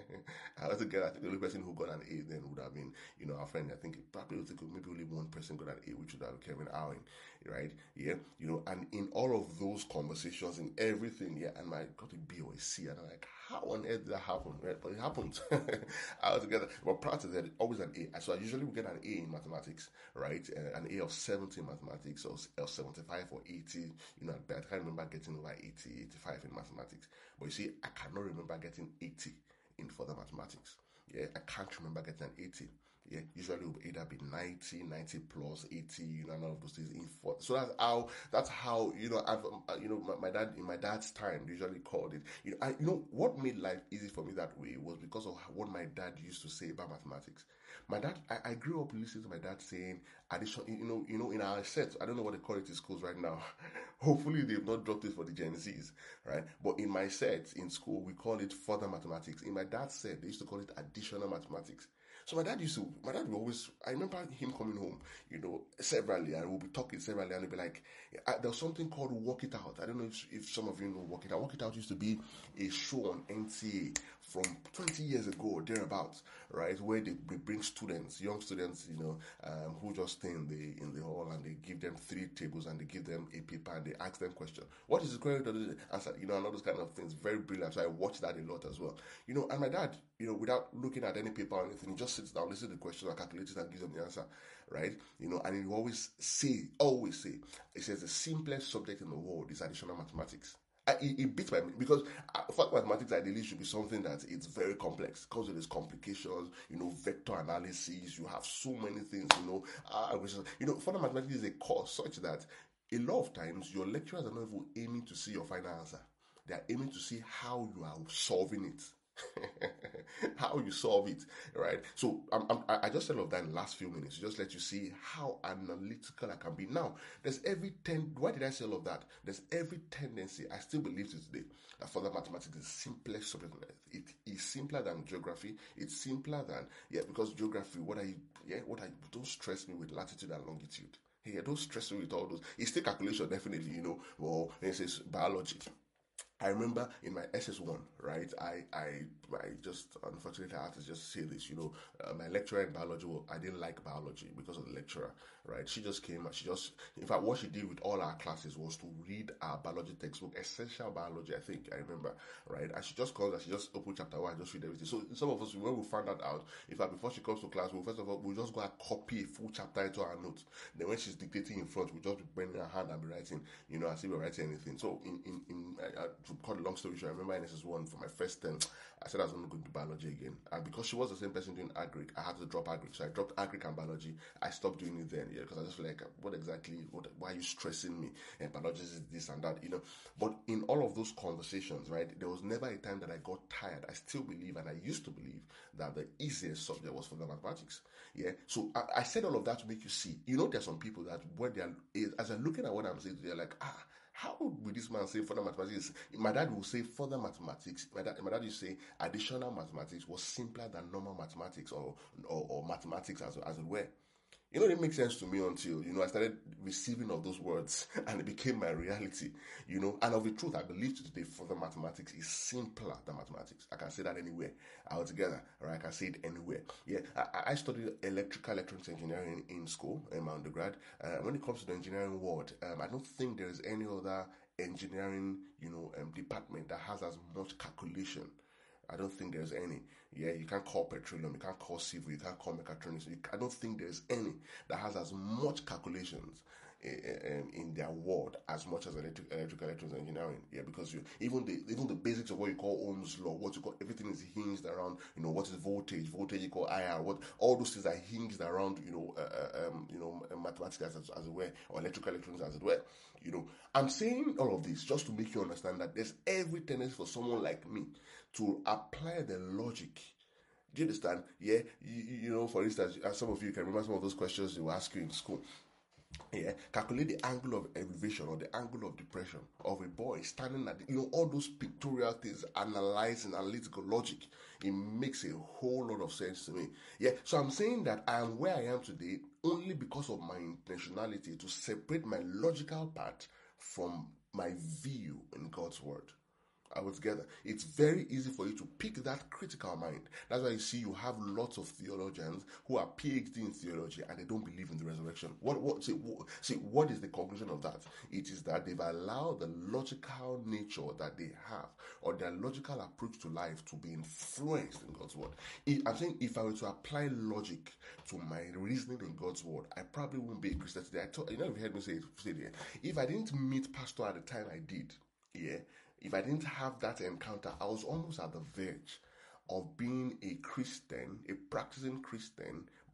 Speaker 1: I was again, I think the only person who got an A then would have been, you know, our friend. I think probably maybe only one person got an A, which would have been Kevin Owen, right? Yeah, you know, and in all of those conversations, in everything, yeah, and I got a B or a C, and I'm like, how on earth did that happen? Right? But it happened. I was together. But prior to that, always an A. So I usually would get an A in mathematics, right? Uh, an A of seventy in mathematics, or, or seventy-five or eighty. You know, I can't remember getting over eighty, eighty-five in mathematics. But you see, I cannot remember getting eighty in further mathematics. Yeah, I can't remember getting an eighty. Yeah, usually it will either be ninety, ninety plus, eighty, you know, and all of those things. In for, so that's how that's how you know I've um, uh, you know my, my dad in my dad's time they usually called it. You know, I, you know what made life easy for me that way was because of what my dad used to say about mathematics. My dad, I, I grew up listening to my dad saying addition. You know, you know, in our set, I don't know what they call it in schools right now. Hopefully, they've not dropped it for the Gen Zs, right? But in my set in school, we call it further mathematics. In my dad's set, they used to call it additional mathematics. So my dad used to, my dad would always, I remember him coming home, you know, severally, and we'll be talking severally, and he'll be like, there was something called Work It Out. I don't know if, if some of you know Work It Out. Work It Out used to be a show on N T A from twenty years ago, or thereabouts, right, where they, they bring students, young students, you know, um, who just stay in the in the hall, and they give them three tables, and they give them a paper, and they ask them questions. What is the correct answer? You know, and all those kind of things. Very brilliant. So I watched that a lot as well. You know, and my dad, you know, without looking at any paper or anything, he just sits down, listens to the question, and calculates it, and gives them the answer, right? You know, and he always say, always say, he says the simplest subject in the world is additional mathematics. I, it, it beats my because uh, fact mathematics ideally should be something that it's very complex because of its complications, you know, vector analysis. You have so many things, you know. Uh, which is, you know, further mathematics is a course such that a lot of times your lecturers are not even aiming to see your final answer. They are aiming to see how you are solving it. How you solve it, right? So I'm, I'm, I just said all of that in the last few minutes to just let you see how analytical I can be. Now, there's every ten. Why did I say all of that? There's every tendency. I still believe to today that further mathematics is the simplest subject on earth. It is simpler than geography. It's simpler than yeah, because geography. What are you? Yeah, what are you? Don't stress me with latitude and longitude. Yeah, don't stress me with all those. It's still calculation, definitely. You know, well, it says biology. I remember in my S S one, right? I, I, I just unfortunately I have to just say this. You know, uh, my lecturer in biology, well, I didn't like biology because of the lecturer, right? She just came and she just, in fact, what she did with all our classes was to read our biology textbook, essential biology. I think I remember, right? And she just comes and she just opened chapter one, and just read everything. So some of us, when we found that out, in fact, before she comes to class, we first of all we just go and copy a full chapter into our notes. Then when she's dictating in front, we just be bending her hand and be writing, you know, as if we're writing anything. So in in in uh, to cut a long story short, I remember in S S one for my first term, I said I was going to go to biology again, and because she was the same person doing agric, I had to drop agric. So I dropped agric and biology. I stopped doing it then, yeah, because I just feel like, what exactly? What? Why are you stressing me? And biology is this and that, you know. But in all of those conversations, right, there was never a time that I got tired. I still believe, and I used to believe, that the easiest subject was for the mathematics. Yeah. So I, I said all of that to make you see. You know, there are some people that when they are, as I'm looking at what I'm saying, they're like, ah. How would this man say further mathematics? My dad will say further mathematics. My dad, my dad used to say additional mathematics was simpler than normal mathematics or or, or mathematics as, as it were. You know, it makes sense to me until, you know, I started receiving of those words and it became my reality, you know. And of the truth, I believe today further mathematics is simpler than mathematics. I can say that anywhere, altogether, or I can say it anywhere. Yeah, I, I studied electrical electronics engineering in school, in my undergrad. Uh, when it comes to the engineering world, um, I don't think there is any other engineering, you know, um, department that has as much calculation. I don't think there's any. Yeah, you can't call petroleum, you can't call civil, you can't call mechatronics. You, I don't think there's any that has as much calculations in, in their world as much as electric, electrical electronics engineering. Yeah, because you even the even the basics of what you call Ohm's law, what you call everything is hinged around. You know, what is voltage? Voltage you call I R. What all those things are hinged around. You know, uh, um, you know, mathematics as, as it were, or electrical electronics as it were. You know, I'm saying all of this just to make you understand that there's every tendency for someone like me to apply the logic. Do you understand? Yeah, you, you know, for instance, some of you can remember some of those questions they will ask you in school. Yeah, calculate the angle of elevation or the angle of depression of a boy standing at the, you know, all those pictorial things, analyzing analytical logic. It makes a whole lot of sense to me. Yeah, so I'm saying that I am where I am today only because of my intentionality to separate my logical part from my view in God's word. Are we together? It's very easy for you to pick that critical mind. That's why you see you have lots of theologians who are PhD in theology and they don't believe in the resurrection. What? What? See, what, see, what is the conclusion of that? It is that they've allowed the logical nature that they have or their logical approach to life to be influenced in God's word. If, I'm saying if I were to apply logic to my reasoning in God's word, I probably wouldn't be a Christian today. I thought, you know, you've heard me say, say it, if I didn't meet Pastor at the time I did, yeah. If I didn't have that encounter, I was almost at the verge of being a Christian, a practicing Christian,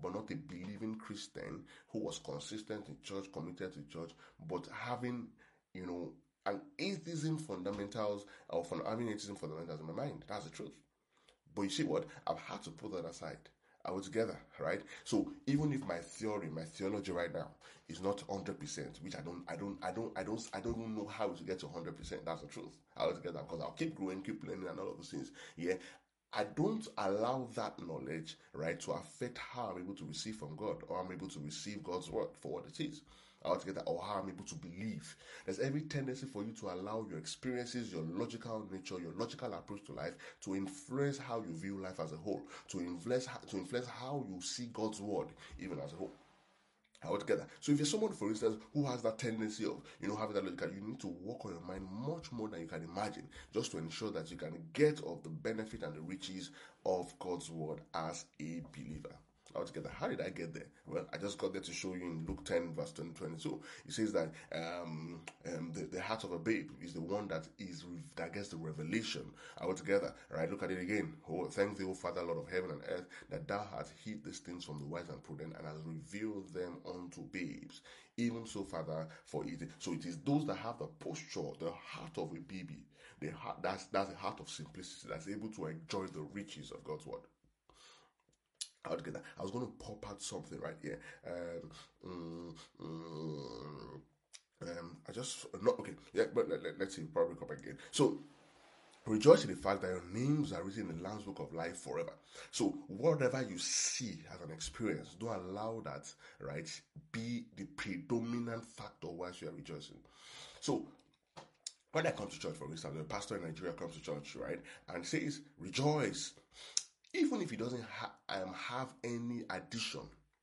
Speaker 1: but not a believing Christian who was consistent in church, committed to church, but having, you know, an atheism fundamentals, or from having atheism fundamentals in my mind. That's the truth. But you see what? I've had to put that aside altogether, right? So even if my theory, my theology right now is not one hundred percent, which I don't, I don't, I don't, I don't, I don't even know how to get to one hundred percent. That's the truth. Altogether, because I'll keep growing, keep learning, and all of those things. Yeah. I don't allow that knowledge, right, to affect how I'm able to receive from God, or I'm able to receive God's word for what it is altogether, or how I'm able to believe. There's every tendency for you to allow your experiences, your logical nature, your logical approach to life to influence how you view life as a whole, to influence, to influence how you see God's word even as a whole. Altogether. So if you're someone, for instance, who has that tendency of, you know, having that logical, you need to work on your mind much more than you can imagine, just to ensure that you can get of the benefit and the riches of God's word as a believer. Altogether, how did I get there? Well, I just got there to show you in Luke ten, verse twenty, twenty-two. It says that um, um, the, the heart of a babe is the one that is that gets the revelation altogether. Right? Look at it again. Oh, thank thee, O Father, Lord of heaven and earth, that thou hast hid these things from the wise and prudent, and hast revealed them unto babes. Even so, Father, for it. So it is those that have the posture, the heart of a baby. The heart, that's that's a heart of simplicity that's able to enjoy the riches of God's word. Altogether, I was going to pop out something right here. Um, um, um, um, I just not okay. Yeah, but let, let, let's see. Probably come again. So, rejoice in the fact that your names are written in the Lamb's Book of Life forever. So, whatever you see as an experience, don't allow that, right, be the predominant factor whilst you are rejoicing. So, when I come to church, for instance, a pastor in Nigeria comes to church, right, and says, rejoice. Even if he doesn't ha- um, have any addition,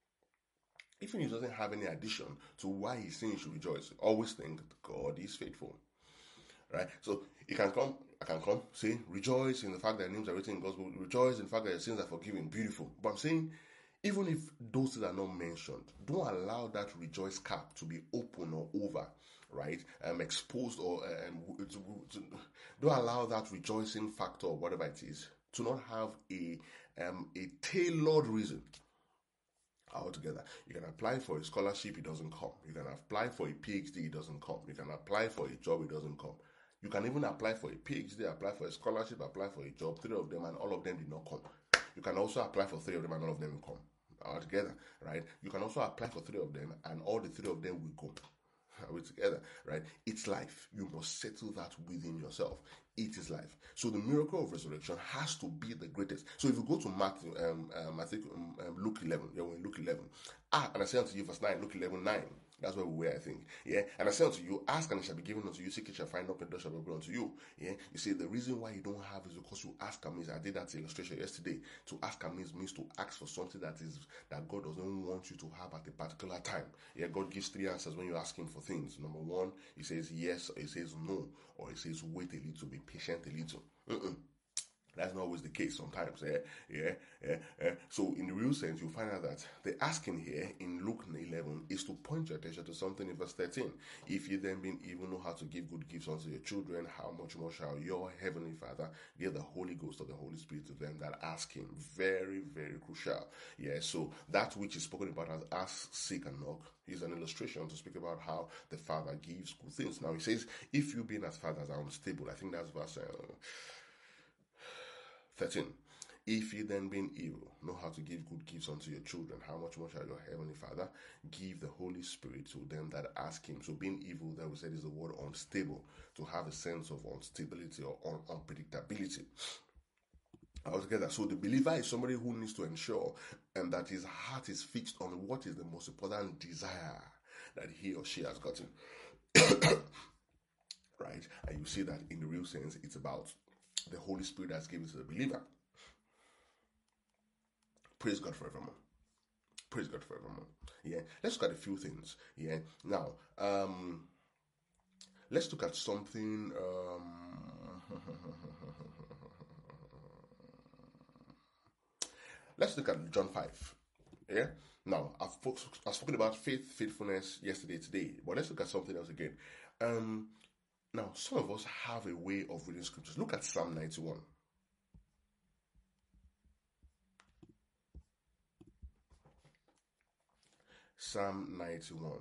Speaker 1: even if he doesn't have any addition to why he's saying you should rejoice, always think God is faithful, right? So you can come, I can come, say, rejoice in the fact that your names are written in God's book, rejoice in the fact that your sins are forgiven, beautiful. But I'm saying, even if those things are not mentioned, don't allow that rejoice cap to be open or over, right? Um, exposed or um, to, to, don't allow that rejoicing factor or whatever it is to not have a um, a tailored reason altogether. You can apply for a scholarship, it doesn't come. You can apply for a PhD, it doesn't come. You can apply for a job, it doesn't come. You can even apply for a PhD, apply for a scholarship, apply for a job, three of them, and all of them did not come. You can also apply for three of them and all of them will come altogether, right? You can also apply for three of them and all the three of them will go. Are we together, right? It's life. You must settle that within yourself. It is life. So the miracle of resurrection has to be the greatest. So if you go to Matthew, um, um I think um, um, Luke eleven, yeah, we're in Luke eleven. Ah, and I say unto you, verse nine, Luke eleven, nine. That's where we were, I think. Yeah. And I say unto you, ask and it shall be given unto you, seek it shall find, knock and the door shall be opened unto you. Yeah. You see, the reason why you don't have is because you ask amiss. I did that illustration yesterday. To ask amiss means to ask for something that is that God doesn't want you to have at a particular time. Yeah. God gives three answers when you ask him for things. Number one, he says yes, or he says no, or he says wait a little, be patient a little. Mm-mm. That's not always the case sometimes. Yeah, yeah, yeah, yeah. So in the real sense, you find out that the asking here in Luke eleven is to point your attention to something in verse thirteen. If you then being evil know how to give good gifts unto your children, how much more shall your heavenly Father give the Holy Ghost or the Holy Spirit to them that ask him? Very, very crucial. Yeah, so that which is spoken about as ask, seek, and knock is an illustration to speak about how the Father gives good things. Now he says, if you being as fathers are unstable, I think that's verse uh, thirteen. If ye then being evil know how to give good gifts unto your children, how much more shall your heavenly Father give the Holy Spirit to them that ask him? So being evil, that we said, is the word unstable, to have a sense of instability or un- unpredictability. Altogether. So the believer is somebody who needs to ensure um, that his heart is fixed on what is the most important desire that he or she has gotten. Right? And you see that in the real sense, it's about the Holy Spirit that's given to the believer. Praise God forevermore. Praise God forevermore. Yeah. Let's look at a few things. Yeah. Now, um, let's look at something. Um, let's look at John five. Yeah. Now, I've, I've spoken about faith, faithfulness yesterday, today, but let's look at something else again. Um, now, some of us have a way of reading scriptures. Look at Psalm ninety-one. Psalm ninety-one.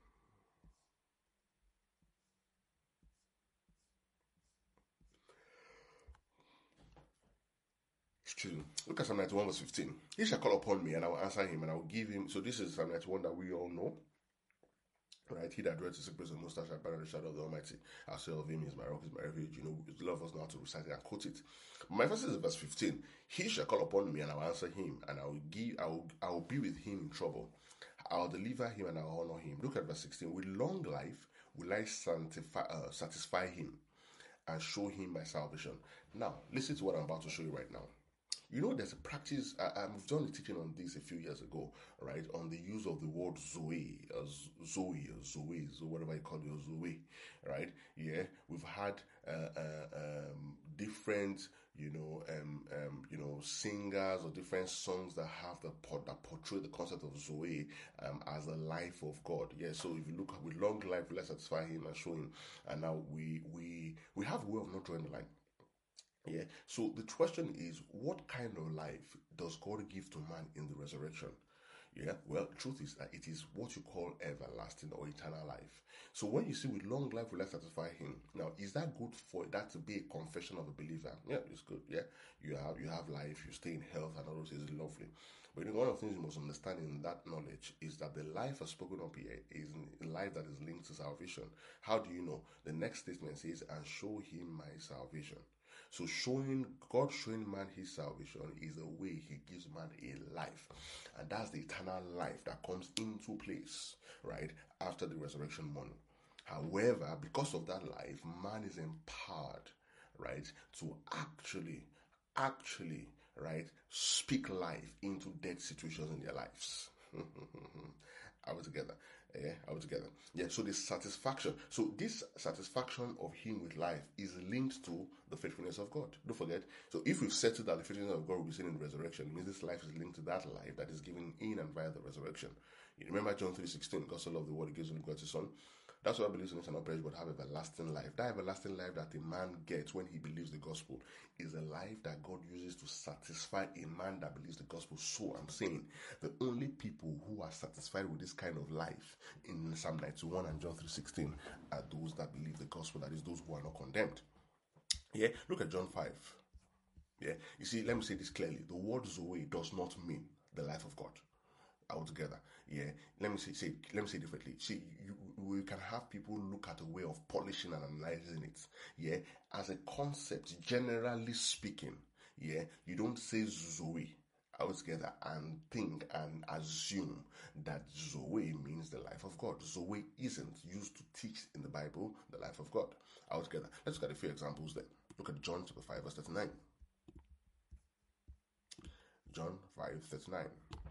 Speaker 1: Excuse me. Look at Psalm ninety-one verse fifteen. He shall call upon me and I will answer him and I will give him. So this is Psalm ninety-one that we all know. Right, he that dwells in the secret place of the Most High shall abide under the shadow of the Almighty. I'll say of him, is my rock, is my refuge. You know, a lot of us know how to recite it and quote it. My verse is verse fifteen. He shall call upon me, and I will answer him, and I will give, I will, I will be with him in trouble. I will deliver him, and I will honor him. Look at verse sixteen. With long life will I sanctify, uh, satisfy him, and show him my salvation. Now, listen to what I'm about to show you right now. You know, there's a practice, I, I've done a teaching on this a few years ago, right, on the use of the word Zoe, or Zoe, or Zoe, or whatever you call it, or Zoe, right? Yeah, we've had uh, uh, um, different, you know, um, um, you know, singers or different songs that have the that portray the concept of Zoe um, as the life of God. Yeah, so if you look with long life, let's satisfy him and show him. And now we we we have a way of not drawing the line. Yeah. So the question is, what kind of life does God give to man in the resurrection? Yeah. Well, the truth is that it is what you call everlasting or eternal life. So when you see with long life will I satisfy him. Now, is that good for that to be a confession of a believer? Yeah, it's good. Yeah. You have you have life, you stay in health, and all those things is lovely. But one of the things you must understand in that knowledge is that the life as spoken up here is a life that is linked to salvation. How do you know? The next statement says, and show him my salvation. So showing God showing man his salvation is a way he gives man a life. And that's the eternal life that comes into place, right, after the resurrection morning. However, because of that life, man is empowered, right, to actually, actually, right, speak life into dead situations in their lives. Are we together? Yeah, are we together? Yeah, so this satisfaction, so this satisfaction of him with life is linked to the faithfulness of God. Don't forget. So if we've settled that the faithfulness of God will be seen in the resurrection, it means this life is linked to that life that is given in and via the resurrection. You remember John three sixteen, God so loved the world, he gives only God his son. That's what I believe in shall not perish but have everlasting life. That everlasting life that a man gets when he believes the gospel is a life that God uses to satisfy a man that believes the gospel. So I'm saying the only people who are satisfied with this kind of life in Psalm ninety-one and John three sixteen are those that believe the gospel, that is, those who are not condemned. Yeah, look at John five. Yeah, you see, let me say this clearly. The word Zoe does not mean the life of God altogether. Yeah, let me say, say let me say differently. See, you, we can have people look at a way of polishing and analyzing it. Yeah, as a concept, generally speaking, yeah, you don't say Zoe altogether and think and assume that Zoe means the life of God. Zoe isn't used to teach in the Bible the life of God altogether. Let's look at a few examples there. Look at John chapter five verse thirty-nine. John five thirty-nine.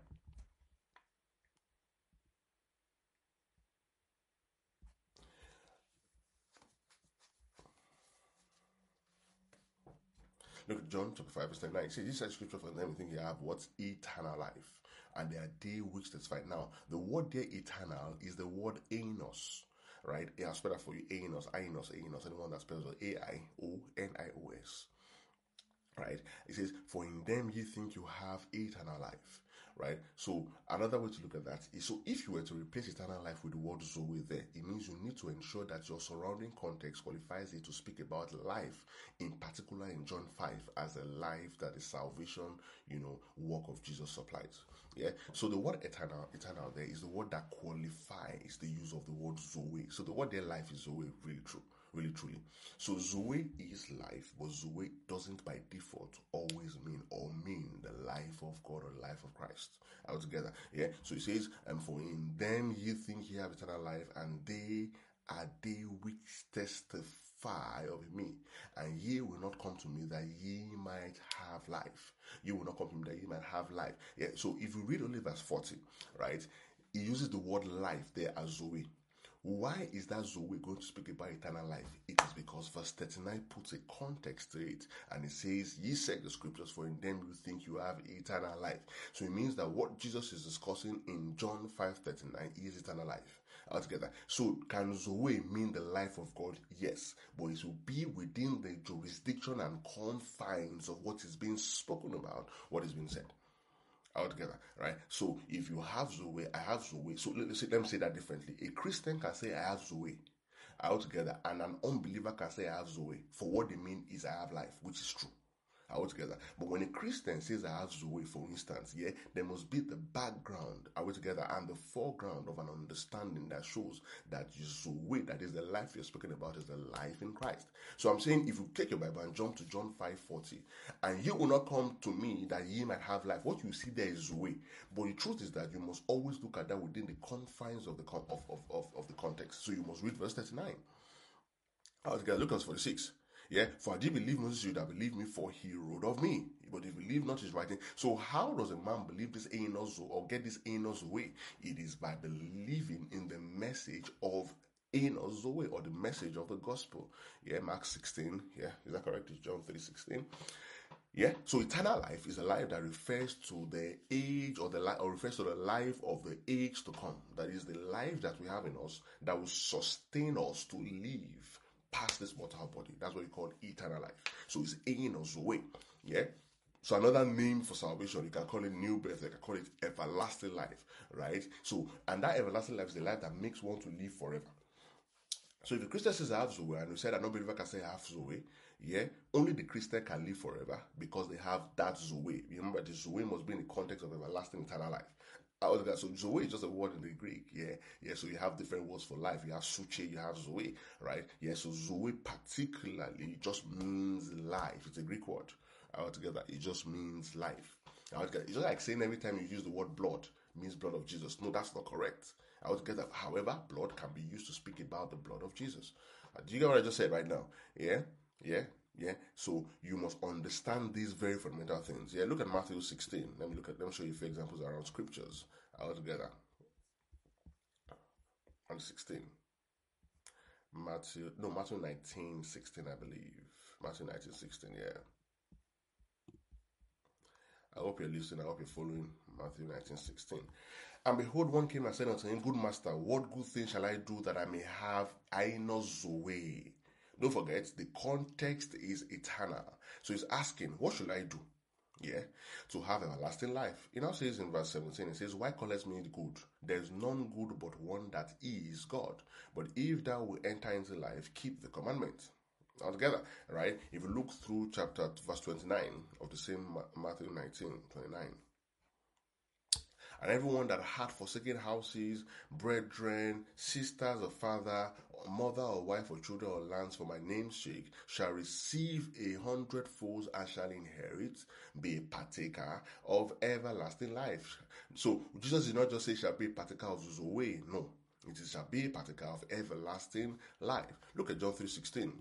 Speaker 1: Look at John chapter five verse thirty-nine. See, this is scripture for them. We think you have what's eternal life, and they are they which satisfy. Now, the word there eternal is the word ainos, right? Yeah, I'll spell that for you. Ainos, ainos, ainos. Anyone that spells it, A I O N I O S. Right? It says, for in them ye think you have eternal life. Right? So another way to look at that is, so if you were to replace eternal life with the word Zoe there, it means you need to ensure that your surrounding context qualifies it to speak about life, in particular in John five, as a life that is salvation, you know, work of Jesus supplies. Yeah. So the word eternal, eternal there is the word that qualifies the use of the word Zoe. So the word there, life, is Zoe, really true. Really, truly. So Zoe is life, but Zoe doesn't by default always mean or mean the life of God or life of Christ altogether. Yeah. So it says, and for in them ye think ye have eternal life, and they are they which testify of me, and ye will not come to me that ye might have life. You will not come to me that ye might have life. Yeah. So if you read only verse forty, right, he uses the word life there as Zoe. Why is that Zoe going to speak about eternal life? It is because verse thirty-nine puts a context to it, and it says, ye said the scriptures, for in them you think you have eternal life. So it means that what Jesus is discussing in John five thirty-nine is eternal life altogether. So can Zoe mean the life of God? Yes, but it will be within the jurisdiction and confines of what is being spoken about, what is being said. Altogether, right? So if you have Zoe, I have Zoe. So let, say, let me say that differently. A Christian can say I have Zoe altogether, and an unbeliever can say I have Zoe. For what they mean is I have life, which is true. Altogether. But when a Christian says I have Zoe, for instance, yeah, there must be the background, altogether, and the foreground of an understanding that shows that Zoe, that is the life you're speaking about, is the life in Christ. So I'm saying, if you take your Bible and jump to John five forty, and you will not come to me that ye might have life, what you see there is Zoe. But the truth is that you must always look at that within the confines of the con- of, of, of, of the context. So you must read verse thirty-nine. Altogether, look at verse forty-six. Yeah, for I did believe Moses, you that believe me, for he wrote of me. But if you believe not his writing, so how does a man believe this Enos or get this Enos away? It is by believing in the message of Enos Zoe, or the message of the gospel. Yeah, Mark sixteen. Yeah, is that correct? It's John three sixteen. Yeah, so eternal life is a life that refers to the age or the life, or refers to the life of the age to come. That is the life that we have in us that will sustain us to live past this mortal body. That's what we call eternal life. So it's Enos Zoe. Yeah. So another name for salvation, you can call it new birth, you can call it everlasting life, right? So, and that everlasting life is the life that makes one to live forever. So if the Christian says I have Zoe, and we said that no believer can say I have Zoe, yeah, only the Christian can live forever because they have that Zoe. Remember, the Zoe must be in the context of everlasting eternal life. So Zoe is just a word in the Greek, yeah, yeah. So you have different words for life. You have Suche, you have Zoe, right? Yeah. So Zoe particularly just means life. It's a Greek word. Altogether, it just means life. Altogether, it's just like saying every time you use the word blood means blood of Jesus. No, that's not correct. Altogether, however, blood can be used to speak about the blood of Jesus. Uh, do you get what I just said right now? Yeah, yeah. Yeah, so you must understand these very fundamental things. Yeah, look at Matthew sixteen. Let me look at. Let me show you a few examples around scriptures altogether. On sixteen, Matthew. No, Matthew nineteen sixteen, I believe. Matthew nineteen sixteen. Yeah. I hope you're listening. I hope you're following. Matthew nineteen sixteen. And behold, one came and said unto him, Good master, what good thing shall I do that I may have Enos Zoe? Don't forget, the context is eternal. So he's asking, what should I do? Yeah, to have everlasting life. It now says in verse seventeen, it says, Why callest me good? There is none good but one that is God. But if thou wilt enter into life, keep the commandment. Altogether, right? If you look through chapter verse twenty-nine of the same Matthew nineteen twenty-nine. And everyone that had forsaken houses, brethren, sisters or father, or mother or wife or children or lands for my name's sake shall receive a hundredfold and shall inherit, be a partaker of everlasting life. So Jesus did not just say shall be a partaker of Zoe. No, it is shall be a partaker of everlasting life. Look at John three sixteen.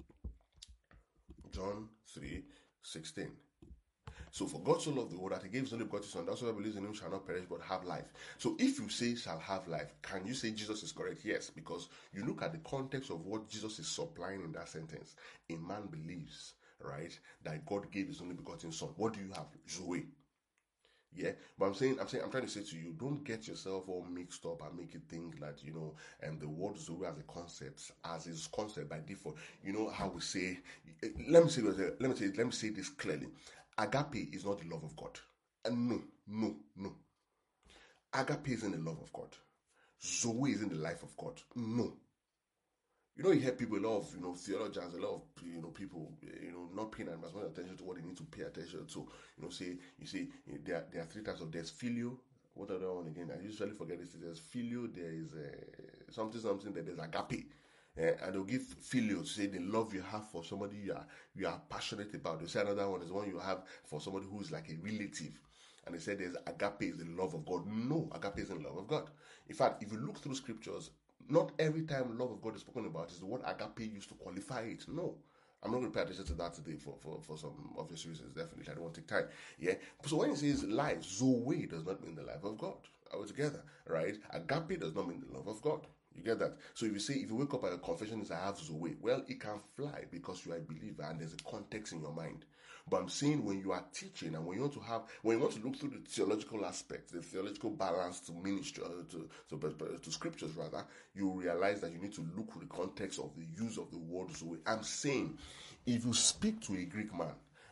Speaker 1: John three sixteen. So for God so loved the world that he gave his only begotten son, that whoever believes in him shall not perish but have life. So if you say shall have life, can you say Jesus is correct? Yes, because you look at the context of what Jesus is supplying in that sentence. A man believes, right, that God gave his only begotten son. What do you have? Zoe. Yeah, but I'm saying, I'm saying, I'm trying to say to you, don't get yourself all mixed up and make it think that, you know, and the word Zoe as a concept, as its concept by default. You know how we say, let me say, let me say, let me say this clearly. Agape is not the love of God. And no, no, no. Agape is in the love of God. Zoe is in the life of God. No. You know, you hear people, a lot of, you know, theologians, a lot of, you know, people, you know, not paying as much attention to what they need to pay attention to. You know, say, you see, there, there are three types of, there's filio. What other one again? I usually forget this. There's filio, there is uh, something, something, that there's agape. Uh, and they'll give filio to say the love you have for somebody you are you are passionate about. They'll say another one is the one you have for somebody who is like a relative. And they say there's agape is the love of God. No, agape isn't the love of God. In fact, if you look through scriptures, not every time love of God is spoken about is the word agape used to qualify it. No. I'm not going to pay attention to that today for, for, for some obvious reasons, definitely. I don't want to take time. Yeah. So when it says life, Zoe does not mean the life of God. Altogether, right? Agape does not mean the love of God. You get that? So if you say, if you wake up and your confession is I have Zoe, well, it can fly because you are a believer and there's a context in your mind. But I'm saying when you are teaching and when you want to have, when you want to look through the theological aspects, the theological balance to ministry, to, to, to scriptures rather, you realize that you need to look at the context of the use of the word Zoe. I'm saying, if you speak to a Greek man,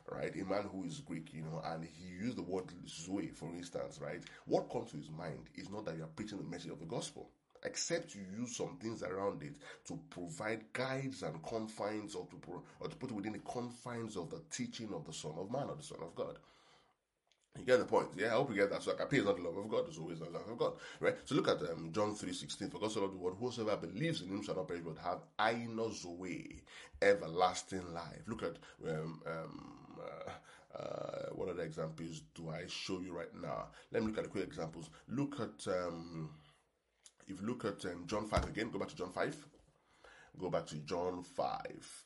Speaker 1: right? A man who is Greek, you know, and he used the word zoe, for instance, right? What comes to his mind is not that you are preaching the message of the gospel, except you use some things around it to provide guides and confines, or to pro- or to put it within the confines of the teaching of the Son of Man or the Son of God. You get the point? Yeah, I hope you get that. So agape is not the love of God, it's always the love of God. Right? So look at um, John three sixteen. For God so loved the world, whosoever believes in him shall not perish but have ainozoe, everlasting life. Look at um, um, uh, uh, what other examples do I show you right now? Let me look at the quick examples. Look at um, if you look at um, John five again, go back to John five. Go back to John five.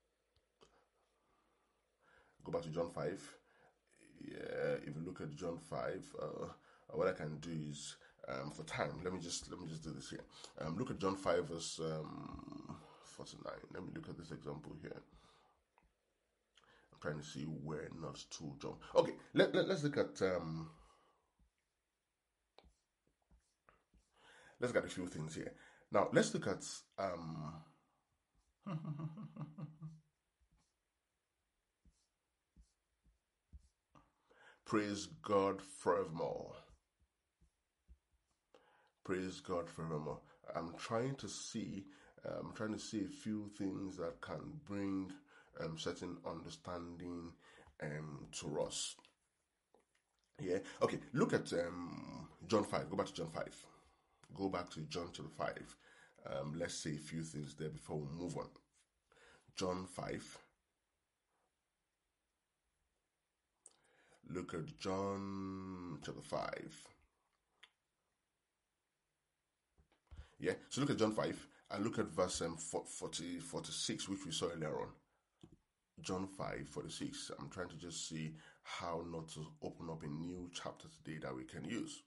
Speaker 1: Go back to John five. Yeah, if you look at John five, uh, what I can do is, um, for time, let me just let me just do this here. Um, look at John five verse um, forty-nine. Let me look at this example here. I'm trying to see where not to jump. Okay, let, let, let's look at um, let's look at a few things here. Now, let's look at um, praise God forevermore. Praise God forevermore. I'm trying to see, I'm trying to see a few things that can bring um, certain understanding um, to us. Yeah. Okay. Look at um, John five. Go back to John five. Go back to John chapter five. Um, let's say a few things there before we move on. John five. Look at John chapter five. Yeah. So look at John five and look at verse um, forty, forty-six, which we saw earlier on. John five forty-six. I'm trying to just see how not to open up a new chapter today that we can use.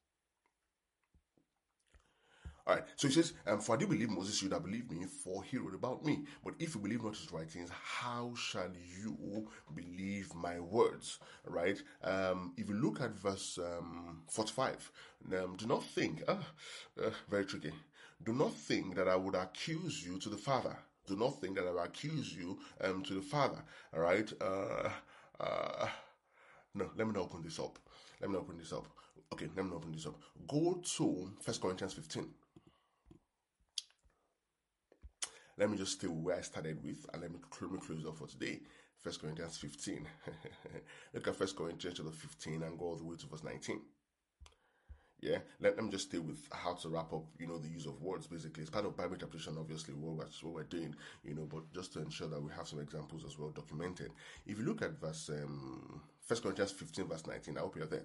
Speaker 1: All right, so he says, um, for I do believe Moses should have believed me, for he wrote about me. But if you believe not his writings, how shall you believe my words? Right? Um, if you look at verse um, forty-five, um, do not think, uh, uh, very tricky, do not think that I would accuse you to the Father. Do not think that I will accuse you um, to the Father. All right? Uh, uh, no, let me not open this up. Let me not open this up. Okay, let me not open this up. Go to First Corinthians fifteen. Let me just stay where I started with, and let me, let me close off for today. First Corinthians fifteen. Look at First Corinthians chapter fifteen and go all the way to verse nineteen. Yeah, let, let me just stay with how to wrap up, you know, the use of words, basically. It's part of Bible interpretation, obviously, what we're, what we're doing, you know, but just to ensure that we have some examples as well documented. If you look at verse, um, First Corinthians fifteen, verse nineteen, I hope you're there.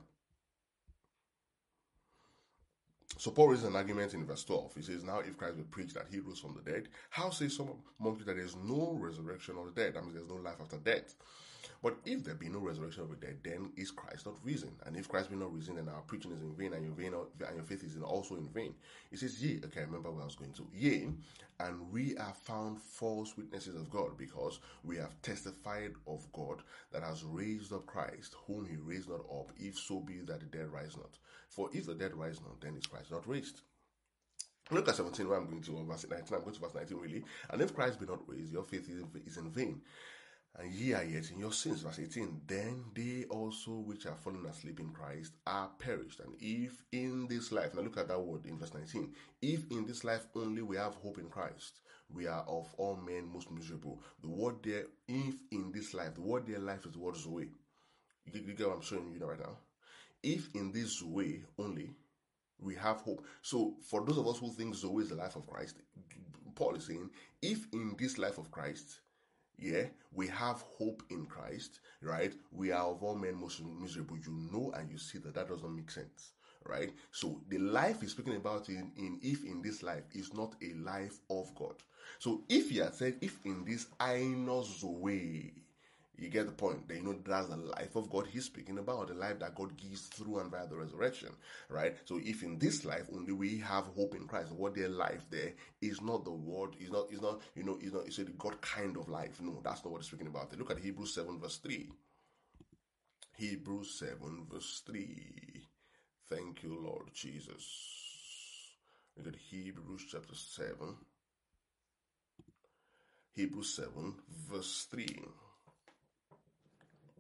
Speaker 1: So Paul raises an argument in verse twelve. He says, now if Christ will preach that he rose from the dead, how say some among you that there is no resurrection of the dead? That means there's no life after death. But if there be no resurrection of the dead, then is Christ not risen? And if Christ be not risen, then our preaching is in vain, and your, vain, and your faith is also in vain. He says, yea, okay, I remember where I was going to. Yea, and we are found false witnesses of God, because we have testified of God that has raised up Christ, whom he raised not up, if so be that the dead rise not. For if the dead rise not, then is Christ not raised. Look at seventeen, where I'm going to, verse nineteen. I'm going to verse nineteen, really. And if Christ be not raised, your faith is in vain, and ye are yet in your sins. Verse eighteen, then they also which are fallen asleep in Christ are perished. And if in this life, now look at that word in verse nineteen, if in this life only we have hope in Christ, we are of all men most miserable. The word there, if in this life, the word there, life is the word Zoe. You get what I'm showing you right now? If in this way only we have hope. So for those of us who think Zoe is the life of Christ, Paul is saying, if in this life of Christ, yeah, we have hope in Christ, right? We are of all men most miserable. You know, and you see that that doesn't make sense, right? So the life he's speaking about in, in if in this life is not a life of God. So if he had said, if in this ainozoe, you get the point. That, you know, that's the life of God he's speaking about, the life that God gives through and via the resurrection, right? So if in this life only we have hope in Christ, what their life there is not the word, is not, is not, you know, is not, it's a God kind of life. No, that's not what he's speaking about. Look at Hebrews seven verse three. Hebrews seven verse three. Thank you, Lord Jesus. Look at Hebrews chapter seven. Hebrews seven verse three.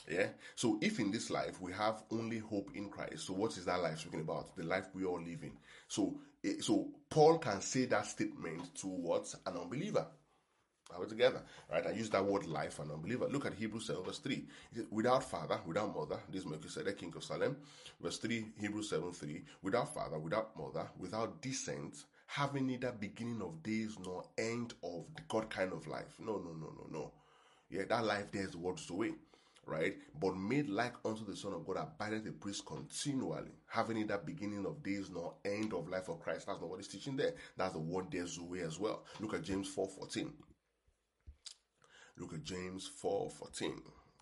Speaker 1: Yeah. So if in this life we have only hope in Christ, so what is that life speaking about? The life we are living. So, eh, so Paul can say that statement to what? An unbeliever. Are we together? Right? I use that word life and unbeliever. Look at Hebrews seven verse three. Without father, without mother, this is Melchizedek, king of Salem. Verse three, Hebrews seven three. Without father, without mother, without descent, having neither beginning of days nor end of the God kind of life. No, no, no, no, no. Yeah, that life there is the word Zoe. Right? But made like unto the Son of God abideth the priest continually, having neither beginning of days nor end of life of Christ. That's not what he's teaching there. That's the word there, Zoe, as well. Look at James four fourteen. Look at James four fourteen.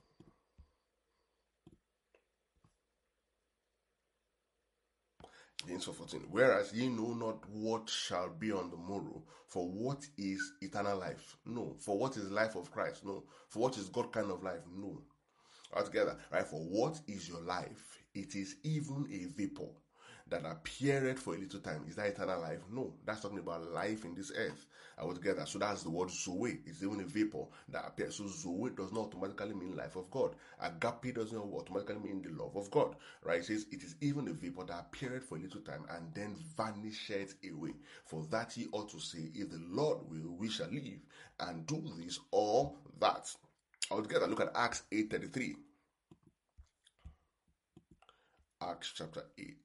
Speaker 1: James four fourteen. Whereas ye know not what shall be on the morrow, for what is eternal life? No. For what is life of Christ? No. For what is God kind of life? No. Altogether, right? For what is your life? It is even a vapor that appeareth for a little time. Is that eternal life? No. That's talking about life in this earth. Altogether. So that's the word Zoe. It's even a vapor that appears. So Zoe does not automatically mean life of God. Agape doesn't automatically mean the love of God. Right? It says it is even a vapor that appeareth for a little time and then vanisheth away. For that ye ought to say, if the Lord will, we shall live and do this or that. Altogether, look at Acts eight thirty-three. Acts chapter eight.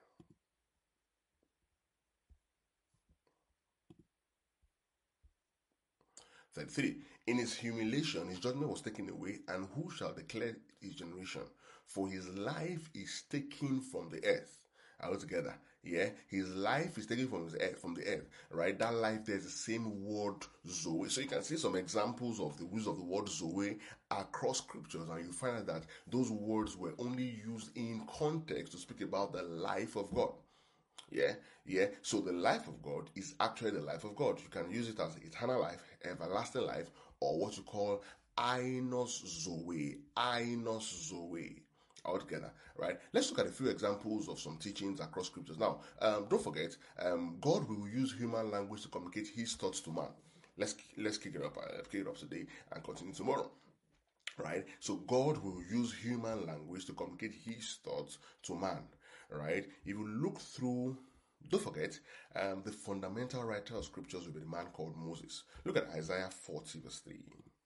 Speaker 1: thirty-three. In his humiliation, his judgment was taken away, and who shall declare his generation? For his life is taken from the earth. Altogether, yeah, his life is taken from his earth, from the earth, right? That life, there's the same word Zoe. So you can see some examples of the use of the word Zoe across scriptures, and you find out that those words were only used in context to speak about the life of God. Yeah, yeah. So the life of God is actually the life of God. You can use it as eternal life, everlasting life, or what you call Ainos Zoe. Ainos Zoe. Altogether, right? Let's look at a few examples of some teachings across scriptures. Now, um, don't forget, um, God will use human language to communicate His thoughts to man. Let's let's kick it up, uh, kick it up today and continue tomorrow. Right? So God will use human language to communicate His thoughts to man. Right? If you look through, don't forget, um, the fundamental writer of scriptures will be the man called Moses. Look at Isaiah forty verse three.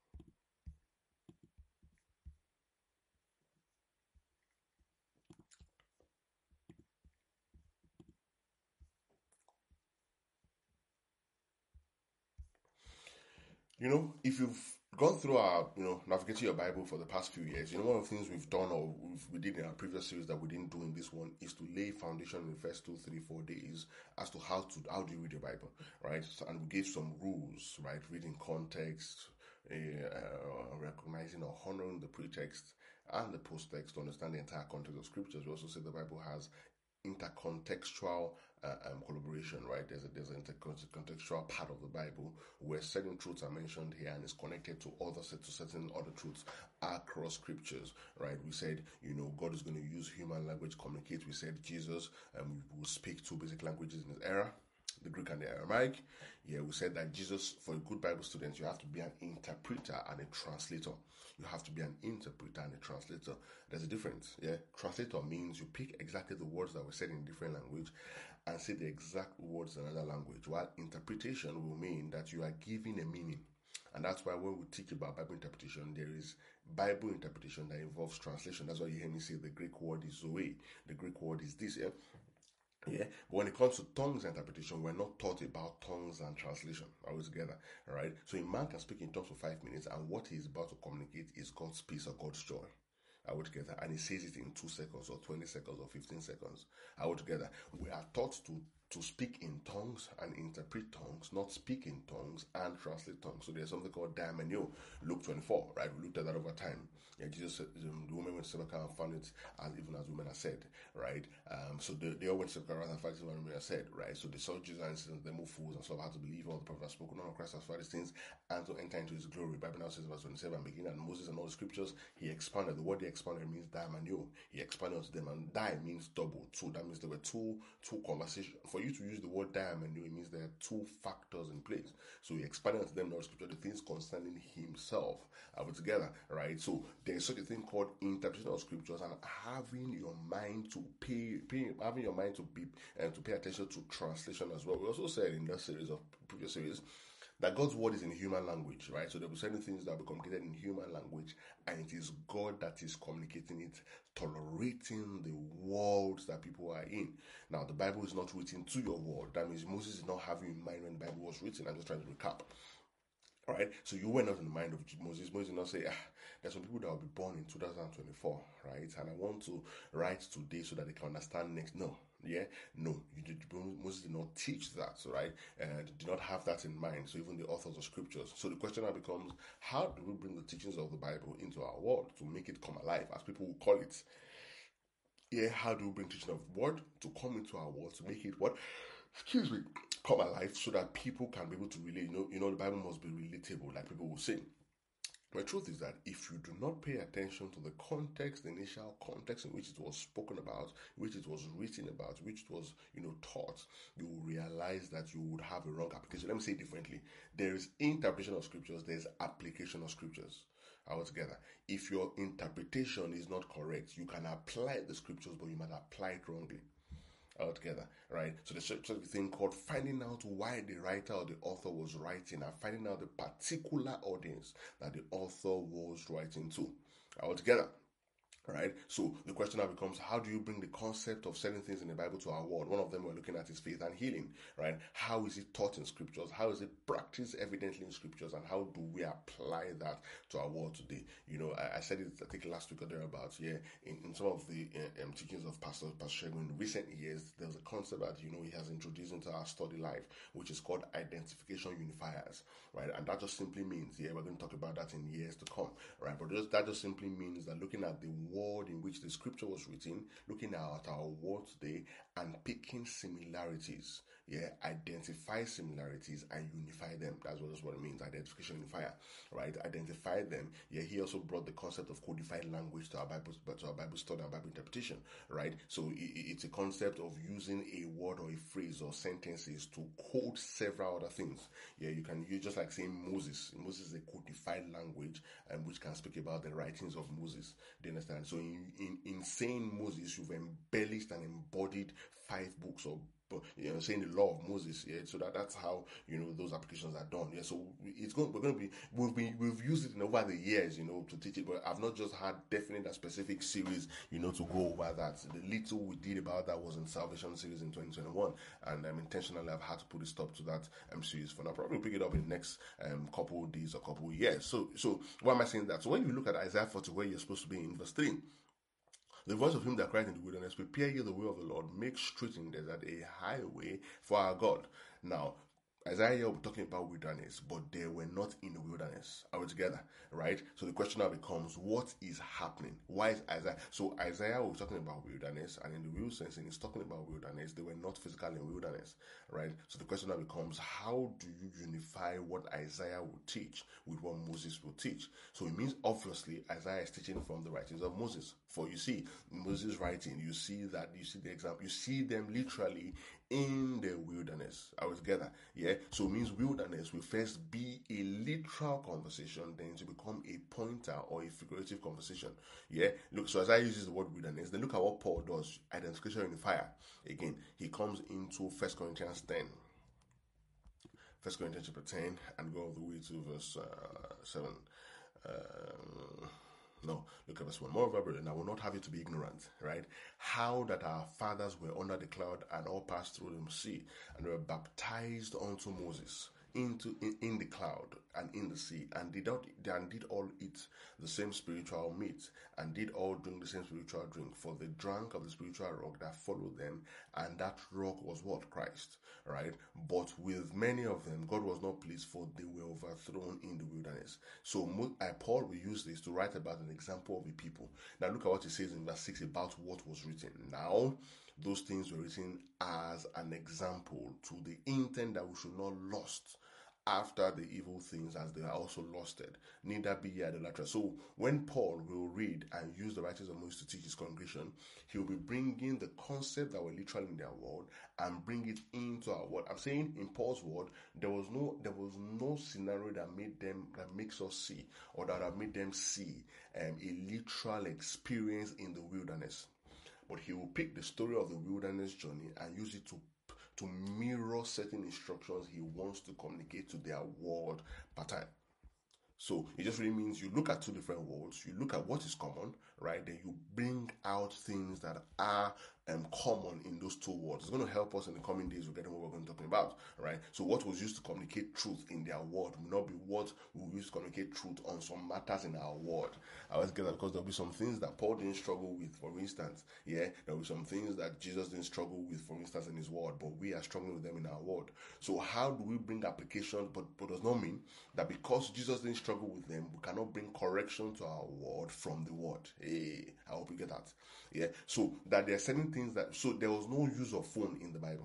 Speaker 1: You know, if you've gone through our, you know, navigating your Bible for the past few years, you know, one of the things we've done or we've, we did in our previous series that we didn't do in this one is to lay foundation in the first two, three, four days as to how to how do you read your Bible, right? So, and we gave some rules, right? Reading context, uh, uh, recognizing or honoring the pretext and the post-text to understand the entire context of scriptures. We also said the Bible has intercontextual uh, um, collaboration, right? There's a there's an intercontextual part of the Bible where certain truths are mentioned here and is connected to other to certain other truths across scriptures, right? We said, you know, God is going to use human language to communicate. We said Jesus um, will speak two basic languages in his era, the Greek and the Aramaic. Yeah, we said that Jesus, for a good Bible student, you have to be an interpreter and a translator. You have to be an interpreter and a translator. There's a difference. Yeah, translator means you pick exactly the words that were said in a different language and say the exact words in another language. While interpretation will mean that you are giving a meaning. And that's why when we teach about Bible interpretation, there is Bible interpretation that involves translation. That's why you hear me say the Greek word is Zoe. The Greek word is this. Yeah. Yeah, but when it comes to tongues interpretation, we're not taught about tongues and translation. Are we together? All right. So a man can speak in tongues for five minutes, and what he's about to communicate is God's peace or God's joy. Are we together? And he says it in two seconds or twenty seconds or fifteen seconds. Are we together? We are taught to to speak in tongues and interpret tongues, not speak in tongues and translate tongues. So there's something called diamenio, Luke twenty-four, right? We looked at that over time. Yeah, Jesus said, um, the women went to sepulchre and found it as even as women are said, right? Um, so they, they all went to sepulchre and found it as women are said, right? So they saw Jesus and they moved fools and so had to believe all the prophets spoken on Christ as far as things and to enter into his glory. Bible now says verse twenty-seven, beginning at Moses and all the scriptures, he expanded. The word he expanded means diamenio. He expanded unto them, and die means double, two. That means there were two two conversations. For For you to use the word diamenu, it means there are two factors in place. So he expanded to them in the scripture the things concerning himself. Are we together? Right? So there's such a thing called interpretation of scriptures and having your mind to pay, pay having your mind to be and uh, to pay attention to translation as well. We also said in that series of previous series that God's word is in human language, right? So there will be certain things that will be communicated in human language, and it is God that is communicating it, tolerating the worlds that people are in. Now, the Bible is not written to your world. That means Moses did not have you in mind when the Bible was written. I'm just trying to recap. All right, so you were not in the mind of Moses. Moses did not say, ah, there's some people that will be born in two thousand twenty-four, right? And I want to write today so that they can understand next. No, yeah, no, you did, Moses did not teach that, right? And did not have that in mind. So even the authors of scriptures. So the question now becomes, how do we bring the teachings of the Bible into our world to make it come alive, as people will call it? Yeah, how do we bring teaching of the word to come into our world to make it what? Excuse me, come alive so that people can be able to relate. You know, you know, the Bible must be relatable, like people will say. The truth is that if you do not pay attention to the context, the initial context in which it was spoken about, which it was written about, which it was, you know, taught, you will realize that you would have a wrong application. Let me say it differently. There is interpretation of scriptures, there's application of scriptures. Altogether, if your interpretation is not correct, you can apply the scriptures, but you might apply it wrongly. Altogether, right? So there's such a thing called finding out why the writer or the author was writing and finding out the particular audience that the author was writing to. Altogether. Right? So the question now becomes, how do you bring the concept of certain things in the Bible to our world? One of them we're looking at is faith and healing, right? How is it taught in scriptures? How is it practiced evidently in scriptures? And how do we apply that to our world today? You know, I, I said it, I think last week or thereabouts, yeah, in, in some of the uh, um, teachings of Pastor, Pastor Shegun in recent years, there's a concept that, you know, he has introduced into our study life, which is called identification unifiers, right? And that just simply means, yeah, we're going to talk about that in years to come, right? But just, that just simply means that looking at the world in which the scripture was written, looking at our world today and picking similarities, yeah, identify similarities and unify them. That's what, that's what it means, identification unifier, right? Identify them. Yeah, he also brought the concept of codified language to our Bible, to our Bible study and Bible interpretation, right? So it, it's a concept of using a word or a phrase or sentences to code several other things. Yeah, you can use just like saying Moses. Moses is a codified language and which can speak about the writings of Moses. Do you understand? So in, in, in saying Moses, you've embellished and embodied five books or you know, saying the law of Moses, yeah. So that, that's how, you know, those applications are done. Yeah. So it's going we're gonna be we've been we've used it in over the years, you know, to teach it, but I've not just had definite and specific series, you know, to go over that. The little we did about that was in Salvation series in twenty twenty-one, and um, intentionally I've had to put a stop to that um series for now. Probably pick it up in the next um couple of days or couple of years. So so why am I saying that? So when you look at Isaiah forty, where you're supposed to be in verse three. The voice of him that cried in the wilderness, prepare ye the way of the Lord, make straight in the desert a highway for our God. Now, Isaiah will be talking about wilderness, but they were not in the wilderness. Are we together? Right? So the question now becomes, what is happening? Why is Isaiah? So Isaiah was talking about wilderness, and in the real sense, in he's talking about wilderness, they were not physically in wilderness. Right? So the question now becomes, how do you unify what Isaiah will teach with what Moses will teach? So it means, obviously, Isaiah is teaching from the writings of Moses. For you see, Moses' writing, you see that, you see the example, you see them literally in the wilderness. Are we together? Yeah. So it means wilderness will first be a literal conversation, then to become a pointer or a figurative conversation. Yeah. Look, so as I use the word wilderness, then look at what Paul does. Identification unifier. Again, he comes into First Corinthians ten. First Corinthians chapter ten and go all the way to verse uh, seven. Um, No, look at verse one. Moreover, brethren, I will not have you to be ignorant, right? How that our fathers were under the cloud and all passed through the sea and were baptized unto Moses into in, in the cloud and in the sea, and did not and did all eat the same spiritual meat, and did all drink the same spiritual drink, for they drank of the spiritual rock that followed them, and that rock was what? Christ, right? But with many of them God was not pleased, for they were overthrown in the wilderness. So uh, Paul will use this to write about an example of a people. Now look at what he says in verse six about what was written. Now those things were written as an example, to the intent that we should not lust after the evil things as they are also lusted. Neither be ye idolaters. So when Paul will read and use the writings of Moses to teach his congregation, he will be bringing the concept that were literally in their world and bring it into our world. I'm saying in Paul's word, there was no there was no scenario that made them that makes us see or that have made them see um, a literal experience in the wilderness. But he will pick the story of the wilderness journey and use it to to mirror certain instructions he wants to communicate to their world pattern. So it just really means you look at two different worlds, you look at what is common, right? Then you bring out things that are um, common in those two worlds. It's going to help us in the coming days regarding what we're going to be talking about, right? So what was used to communicate truth in their world will not be what we use to communicate truth on some matters in our world. I always get that because there'll be some things that Paul didn't struggle with, for instance. Yeah, there'll be some things that Jesus didn't struggle with, for instance, in his word, but we are struggling with them in our world. So how do we bring application? But, but does not mean that because Jesus didn't struggle with them, we cannot bring correction to our word from the word. Hey, I hope you get that. Yeah, so that there are certain things that, so there was no use of phone in the Bible.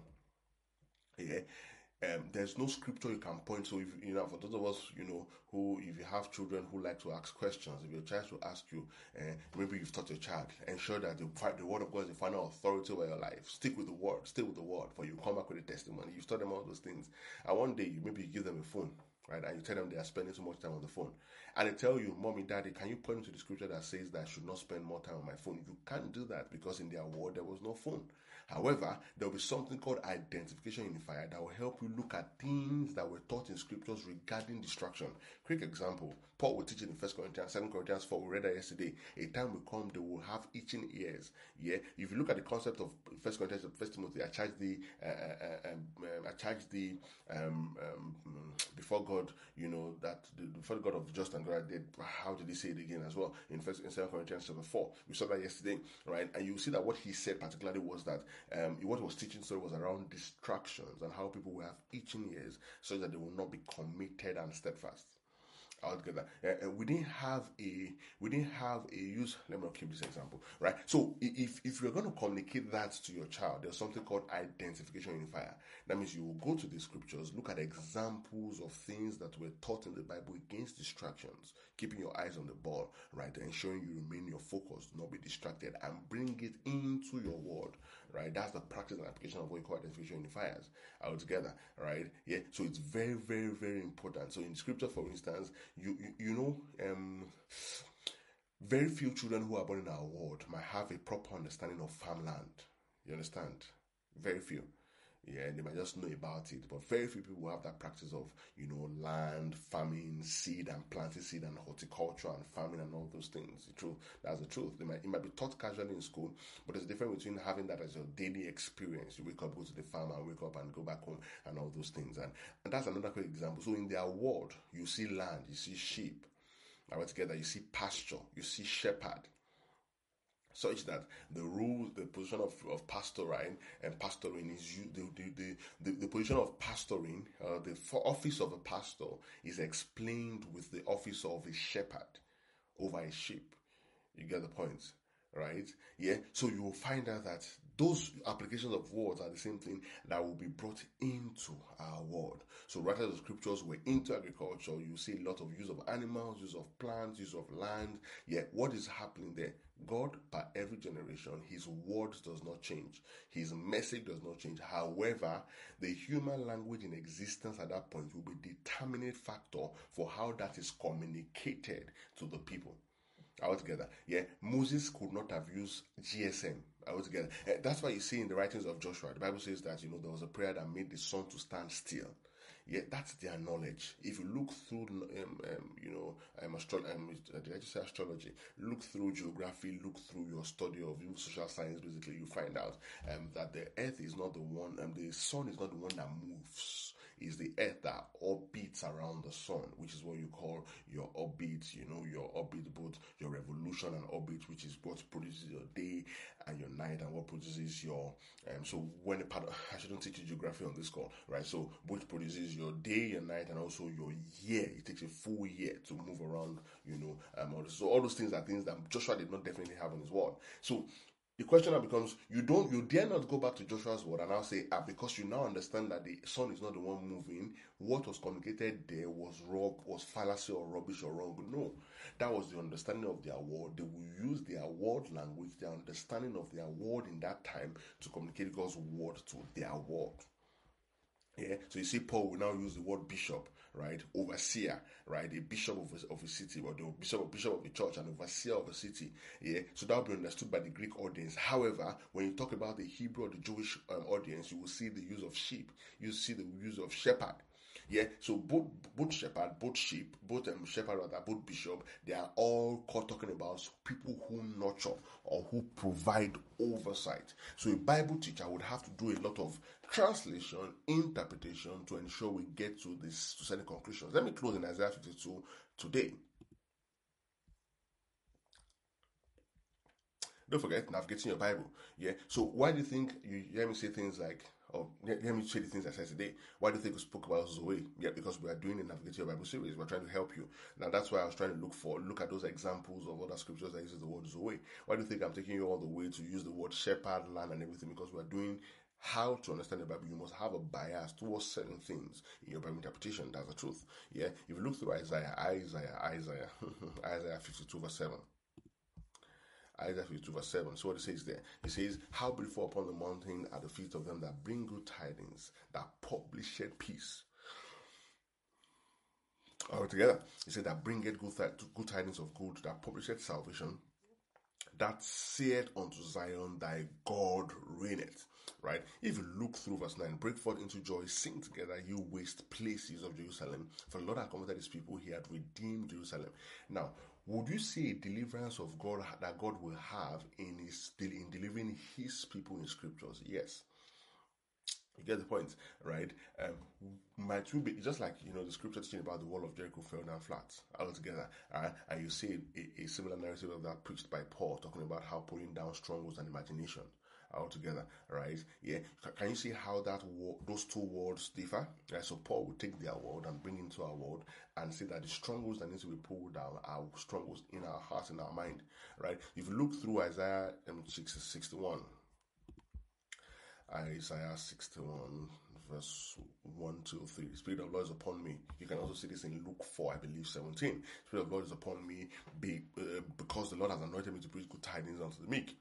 Speaker 1: Yeah. Um, there's no scripture you can point to. If you know, for those of us, you know, who if you have children who like to ask questions, if your child will ask you, uh, maybe you've taught your child, ensure that the, the word of God is the final authority over your life. Stick with the word, stay with the word, for you come back with a testimony. You've taught them all those things, and one day maybe you give them a phone, right, and you tell them they are spending so much time on the phone, and they tell you, mommy, daddy, can you point to the scripture that says that I should not spend more time on my phone? You can't do that because in their word there was no phone. However, there will be something called identification unifier that will help you look at things that were taught in scriptures regarding distraction. Quick example, Paul will teach in First Corinthians, Second Corinthians four, we read that yesterday. A time will come, they will have itching ears. Yeah, if you look at the concept of First Corinthians, First Timothy, I charge the, uh, uh, um, I charge the, um, um, before God, you know, that the, before the God of just and God did, how did he say it again as well? In First, in Second Corinthians chapter four, we saw that yesterday, right? And you see that what he said particularly was that Um, what he was teaching so was around distractions and how people will have itching ears so that they will not be committed and steadfast. Altogether, uh, uh, we didn't have a we didn't have a use. Let me keep this example, right? So if if you're going to communicate that to your child, there's something called identification unifier. That means you will go to the scriptures, look at examples of things that were taught in the Bible against distractions, keeping your eyes on the ball, right, ensuring you remain your focus, not be distracted, and bring it into your world, right? That's the practice and application of what we call identification unifiers altogether, right? Yeah. So it's very, very, very important. So in scripture, for instance, you you, you know, um, very few children who are born in our world might have a proper understanding of farmland. You understand? Very few. Yeah, they might just know about it, but very few people have that practice of, you know, land, farming, seed and planting seed and horticulture and farming and all those things. The truth, that's the truth. They might, it might be taught casually in school, but there's a difference between having that as your daily experience. You wake up, go to the farm and wake up and go back home and all those things. And, and that's another quick example. So in their world, you see land, you see sheep. Now together, you see pasture, you see shepherd. Such that the rule, the position of, of pastoring and pastoring is you, the, the, the, the position of pastoring, uh, the office of a pastor is explained with the office of a shepherd over a sheep. You get the point, right? Yeah. So you will find out that those applications of words are the same thing that will be brought into our world. So right as the scriptures were into agriculture, you see a lot of use of animals, use of plants, use of land. Yeah, what is happening there? God, by every generation, his word does not change. His message does not change. However, the human language in existence at that point will be the determinate factor for how that is communicated to the people. Altogether, yeah, Moses could not have used G S M altogether. Uh, that's why you see in the writings of Joshua, the Bible says that, you know, there was a prayer that made the sun to stand still. Yeah, that's their knowledge. If you look through, um, um, you know, um, astro- um, did I just say astrology? Look through geography, look through your study of social science, basically, you find out um, that the earth is not the one, and um, the sun is not the one that moves. Is the earth that orbits around the sun, which is what you call your orbit, you know, your orbit, both your revolution and orbit, which is what produces your day and your night and what produces your, um, so when a part of, I shouldn't teach you geography on this call, right? So which produces your day, your night, and also your year. It takes a full year to move around, you know, um, all so all those things are things that Joshua did not definitely have in his word. So The question now becomes, you don't, you dare not go back to Joshua's word and now say, ah, because you now understand that the sun is not the one moving, what was communicated there was wrong, was fallacy or rubbish or wrong. No, that was the understanding of their word. They will use their word language, their understanding of their word in that time to communicate God's word to their word. Yeah, so you see, Paul will now use the word bishop, right? Overseer, right? A bishop of a, of a city, or the bishop, bishop of a church, and overseer of a city. Yeah, so that will be understood by the Greek audience. However, when you talk about the Hebrew or the Jewish um, audience, you will see the use of sheep. You see the use of shepherd. Yeah, so both both shepherd, both sheep, both um, shepherd rather, both bishop, they are all called talking about people who nurture or who provide oversight. So a Bible teacher would have to do a lot of translation, interpretation to ensure we get to this to certain conclusions. Let me close in Isaiah fifty-two today. Don't forget navigating your Bible. Yeah. So why do you think you hear me say things like, or let me say the things I said today? Why do you think we spoke about Zoe? Yeah, because we are doing a Navigating Your Bible series. We're trying to help you. Now that's why I was trying to look for look at those examples of other scriptures that uses the word Zoe. Why do you think I'm taking you all the way to use the word shepherd, land, and everything? Because we're doing how to understand the Bible. You must have a bias towards certain things in your Bible interpretation. That's the truth. Yeah. If you look through Isaiah, Isaiah, Isaiah, Isaiah fifty-two verse seven. Isaiah fifty-two verse seven. So what it says there, it says, how beautiful upon the mountain are the feet of them that bring good tidings, that publish peace. All together, it said that bringeth good, good tidings of good, that publisheth salvation, that saith unto Zion, thy God reigneth. Right? If you look through verse nine, break forth into joy, sing together, you waste places of Jerusalem. For the Lord hath comforted his people, he hath redeemed Jerusalem. Now, would you see a deliverance of God that God will have in his in delivering his people in scriptures? Yes. You get the point, right? Um, might we be just like, you know, the scripture teaching about the wall of Jericho fell down flat altogether, uh, and you see a, a similar narrative of that preached by Paul, talking about how pulling down strongholds and imagination altogether, right? Yeah, can you see how that those two words differ? Right? So Paul will take their word and bring into our world and say that the strongholds that need to be pulled down are strongholds in our heart and our mind, right? If you look through Isaiah um, sixty-one. Isaiah sixty-one, verse one, two, three. The Spirit of the Lord is upon me. You can also see this in Luke four, I believe, seventeen. The Spirit of the Lord is upon me be, uh, because the Lord has anointed me to preach good tidings unto the meek.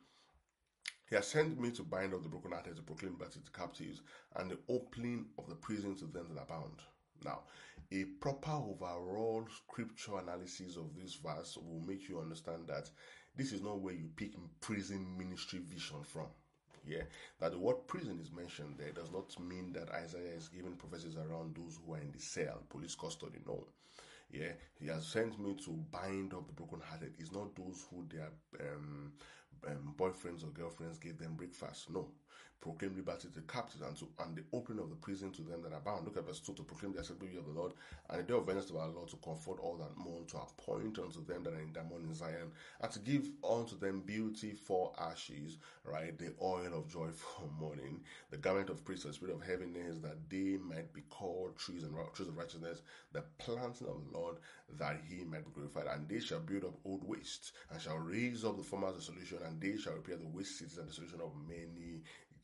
Speaker 1: He has sent me to bind up the brokenhearted, to proclaim liberty to captives, and the opening of the prison to them that are bound. Now, a proper overall scripture analysis of this verse will make you understand that this is not where you pick prison ministry vision from. Yeah, that the word prison is mentioned there does not mean that Isaiah is giving prophecies around those who are in the cell, police custody. No. Yeah, he has sent me to bind up the brokenhearted. It's not those who their um, um, boyfriends or girlfriends gave them breakfast. No. Proclaim liberty to the captives and, to, and the opening of the prison to them that are bound. Look at verse two, to proclaim the acceptable of the Lord and the day of vengeance of our Lord, to comfort all that mourn, to appoint unto them that are in their mourning Zion, and to give unto them beauty for ashes, right? The oil of joy for mourning, the garment of praise and spirit of heaviness, that they might be called trees and trees of righteousness, the planting of the Lord, that he might be glorified. And they shall build up old wastes, and shall raise up the former desolation, and they shall repair the waste cities and desolation of many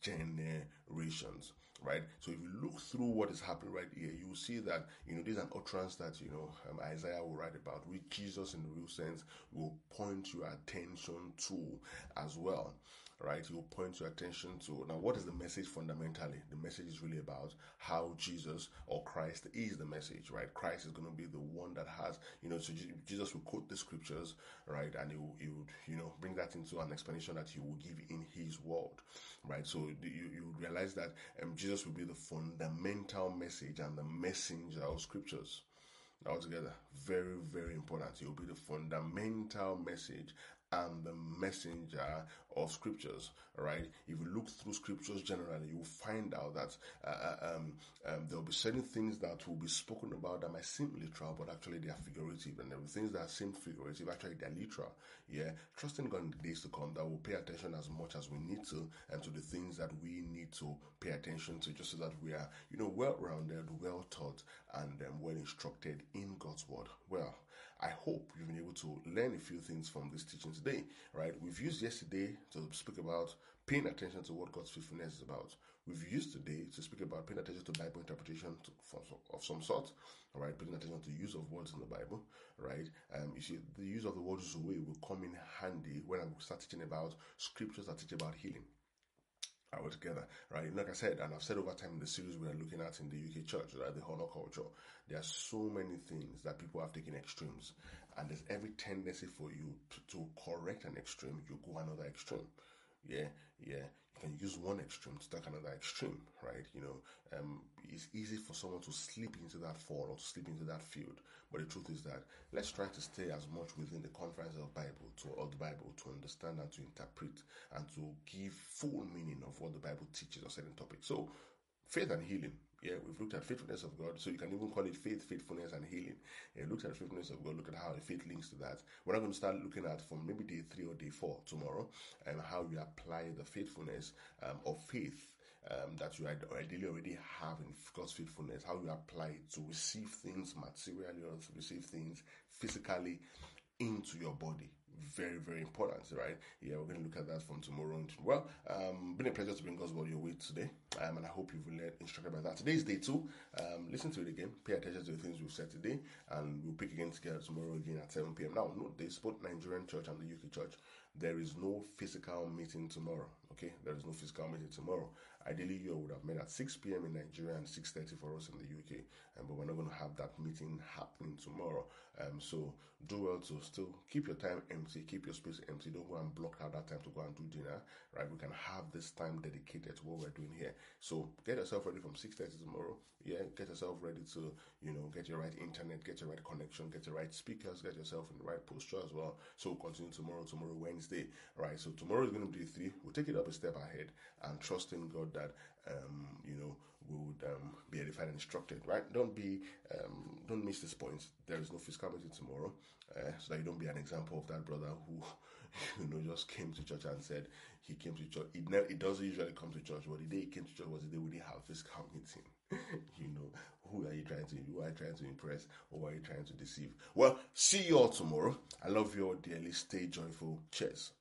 Speaker 1: generations. Right? So if you look through what is happening right here, you will see that, you know, there's an utterance that, you know, um, Isaiah will write about, which Jesus in the real sense will point your attention to as well. Right? He will point your attention to. Now, what is the message fundamentally? The message is really about how Jesus or Christ is the message, right? Christ is going to be the one that has, you know, so Jesus will quote the scriptures, right? And he, will, he would, you know, bring that into an explanation that he will give in his word, right? So you, you realize that um, Jesus will be the fundamental message and the messenger of scriptures. Altogether, very, very important. He will be the fundamental message and the messenger of scriptures, right? If you look through scriptures generally, you will find out that uh, um, um, there will be certain things that will be spoken about that might seem literal, but actually they are figurative, and there will be things that seem figurative, actually they are literal. Yeah, trusting God in the days to come, that will pay attention as much as we need to, and to the things that we need to pay attention to, just so that we are, you know, well-rounded, well-taught, and um, well-instructed in God's word. Well, I hope you've been able to learn a few things from this teaching today, right? We've used yesterday to speak about paying attention to what God's faithfulness is about. We've used today to speak about paying attention to Bible interpretation to, for, of some sort, all right, paying attention to the use of words in the Bible, right? Um, you see, the use of the word Zoe will come in handy when I start teaching about scriptures that teach about healing. All together, right? Like I said, and I've said over time in the series we are looking at in the U K church, right, the honor culture, there are so many things that people have taken extremes, and there's every tendency for you to, to correct an extreme, you go another extreme. Yeah, yeah. You can use one extreme to take another extreme, right? You know, um, it's easy for someone to slip into that fall or to slip into that field. But the truth is that let's try to stay as much within the confines of Bible to of the Bible to understand and to interpret and to give full meaning of what the Bible teaches on certain topics. So, faith and healing. Yeah, we've looked at faithfulness of God, so you can even call it faith, faithfulness, and healing. Yeah, look at the faithfulness of God, look at how the faith links to that. We're not going to start looking at from maybe day three or day four tomorrow, and um, how you apply the faithfulness um, of faith um, that you ideally already have in God's faithfulness, how you apply it to receive things materially or to receive things physically into your body. Very, very important, right? Yeah, we're going to look at that from tomorrow on. Well, um, been a pleasure to bring God's word your way today, um, and I hope you've been instructed by that. Today is day two. Um, listen to it again, pay attention to the things we've said today, and we'll pick again together tomorrow again at seven p.m. Now, note this, both Nigerian church and the U K church, there is no physical meeting tomorrow, okay? There is no physical meeting tomorrow. Ideally, you would have met at six p.m. in Nigeria and six thirty for us in the U K, um, but we're not going to have that meeting happening tomorrow. Um, so do well to still keep your time empty, keep your space empty. Don't go and block out that time to go and do dinner, right? We can have this time dedicated to what we're doing here. So get yourself ready from six thirty tomorrow. Yeah, get yourself ready to, you know, get your right internet, get your right connection, get your right speakers, get yourself in the right posture as well. So we'll continue tomorrow, tomorrow Wednesday, right? So tomorrow is going to be three. We'll take it up a step ahead and trust in God that, um, you know, we would um, be edified and instructed, right? Don't be, um, don't miss this point. There is no physical meeting tomorrow, uh, so that you don't be an example of that brother who, you know, just came to church and said he came to church. It never, it doesn't usually come to church, but the day he came to church was the day we didn't have physical meeting. You know, who are you trying to, who are you trying to impress, or are you trying to deceive? Well, see you all tomorrow. I love you all dearly. Stay joyful. Cheers.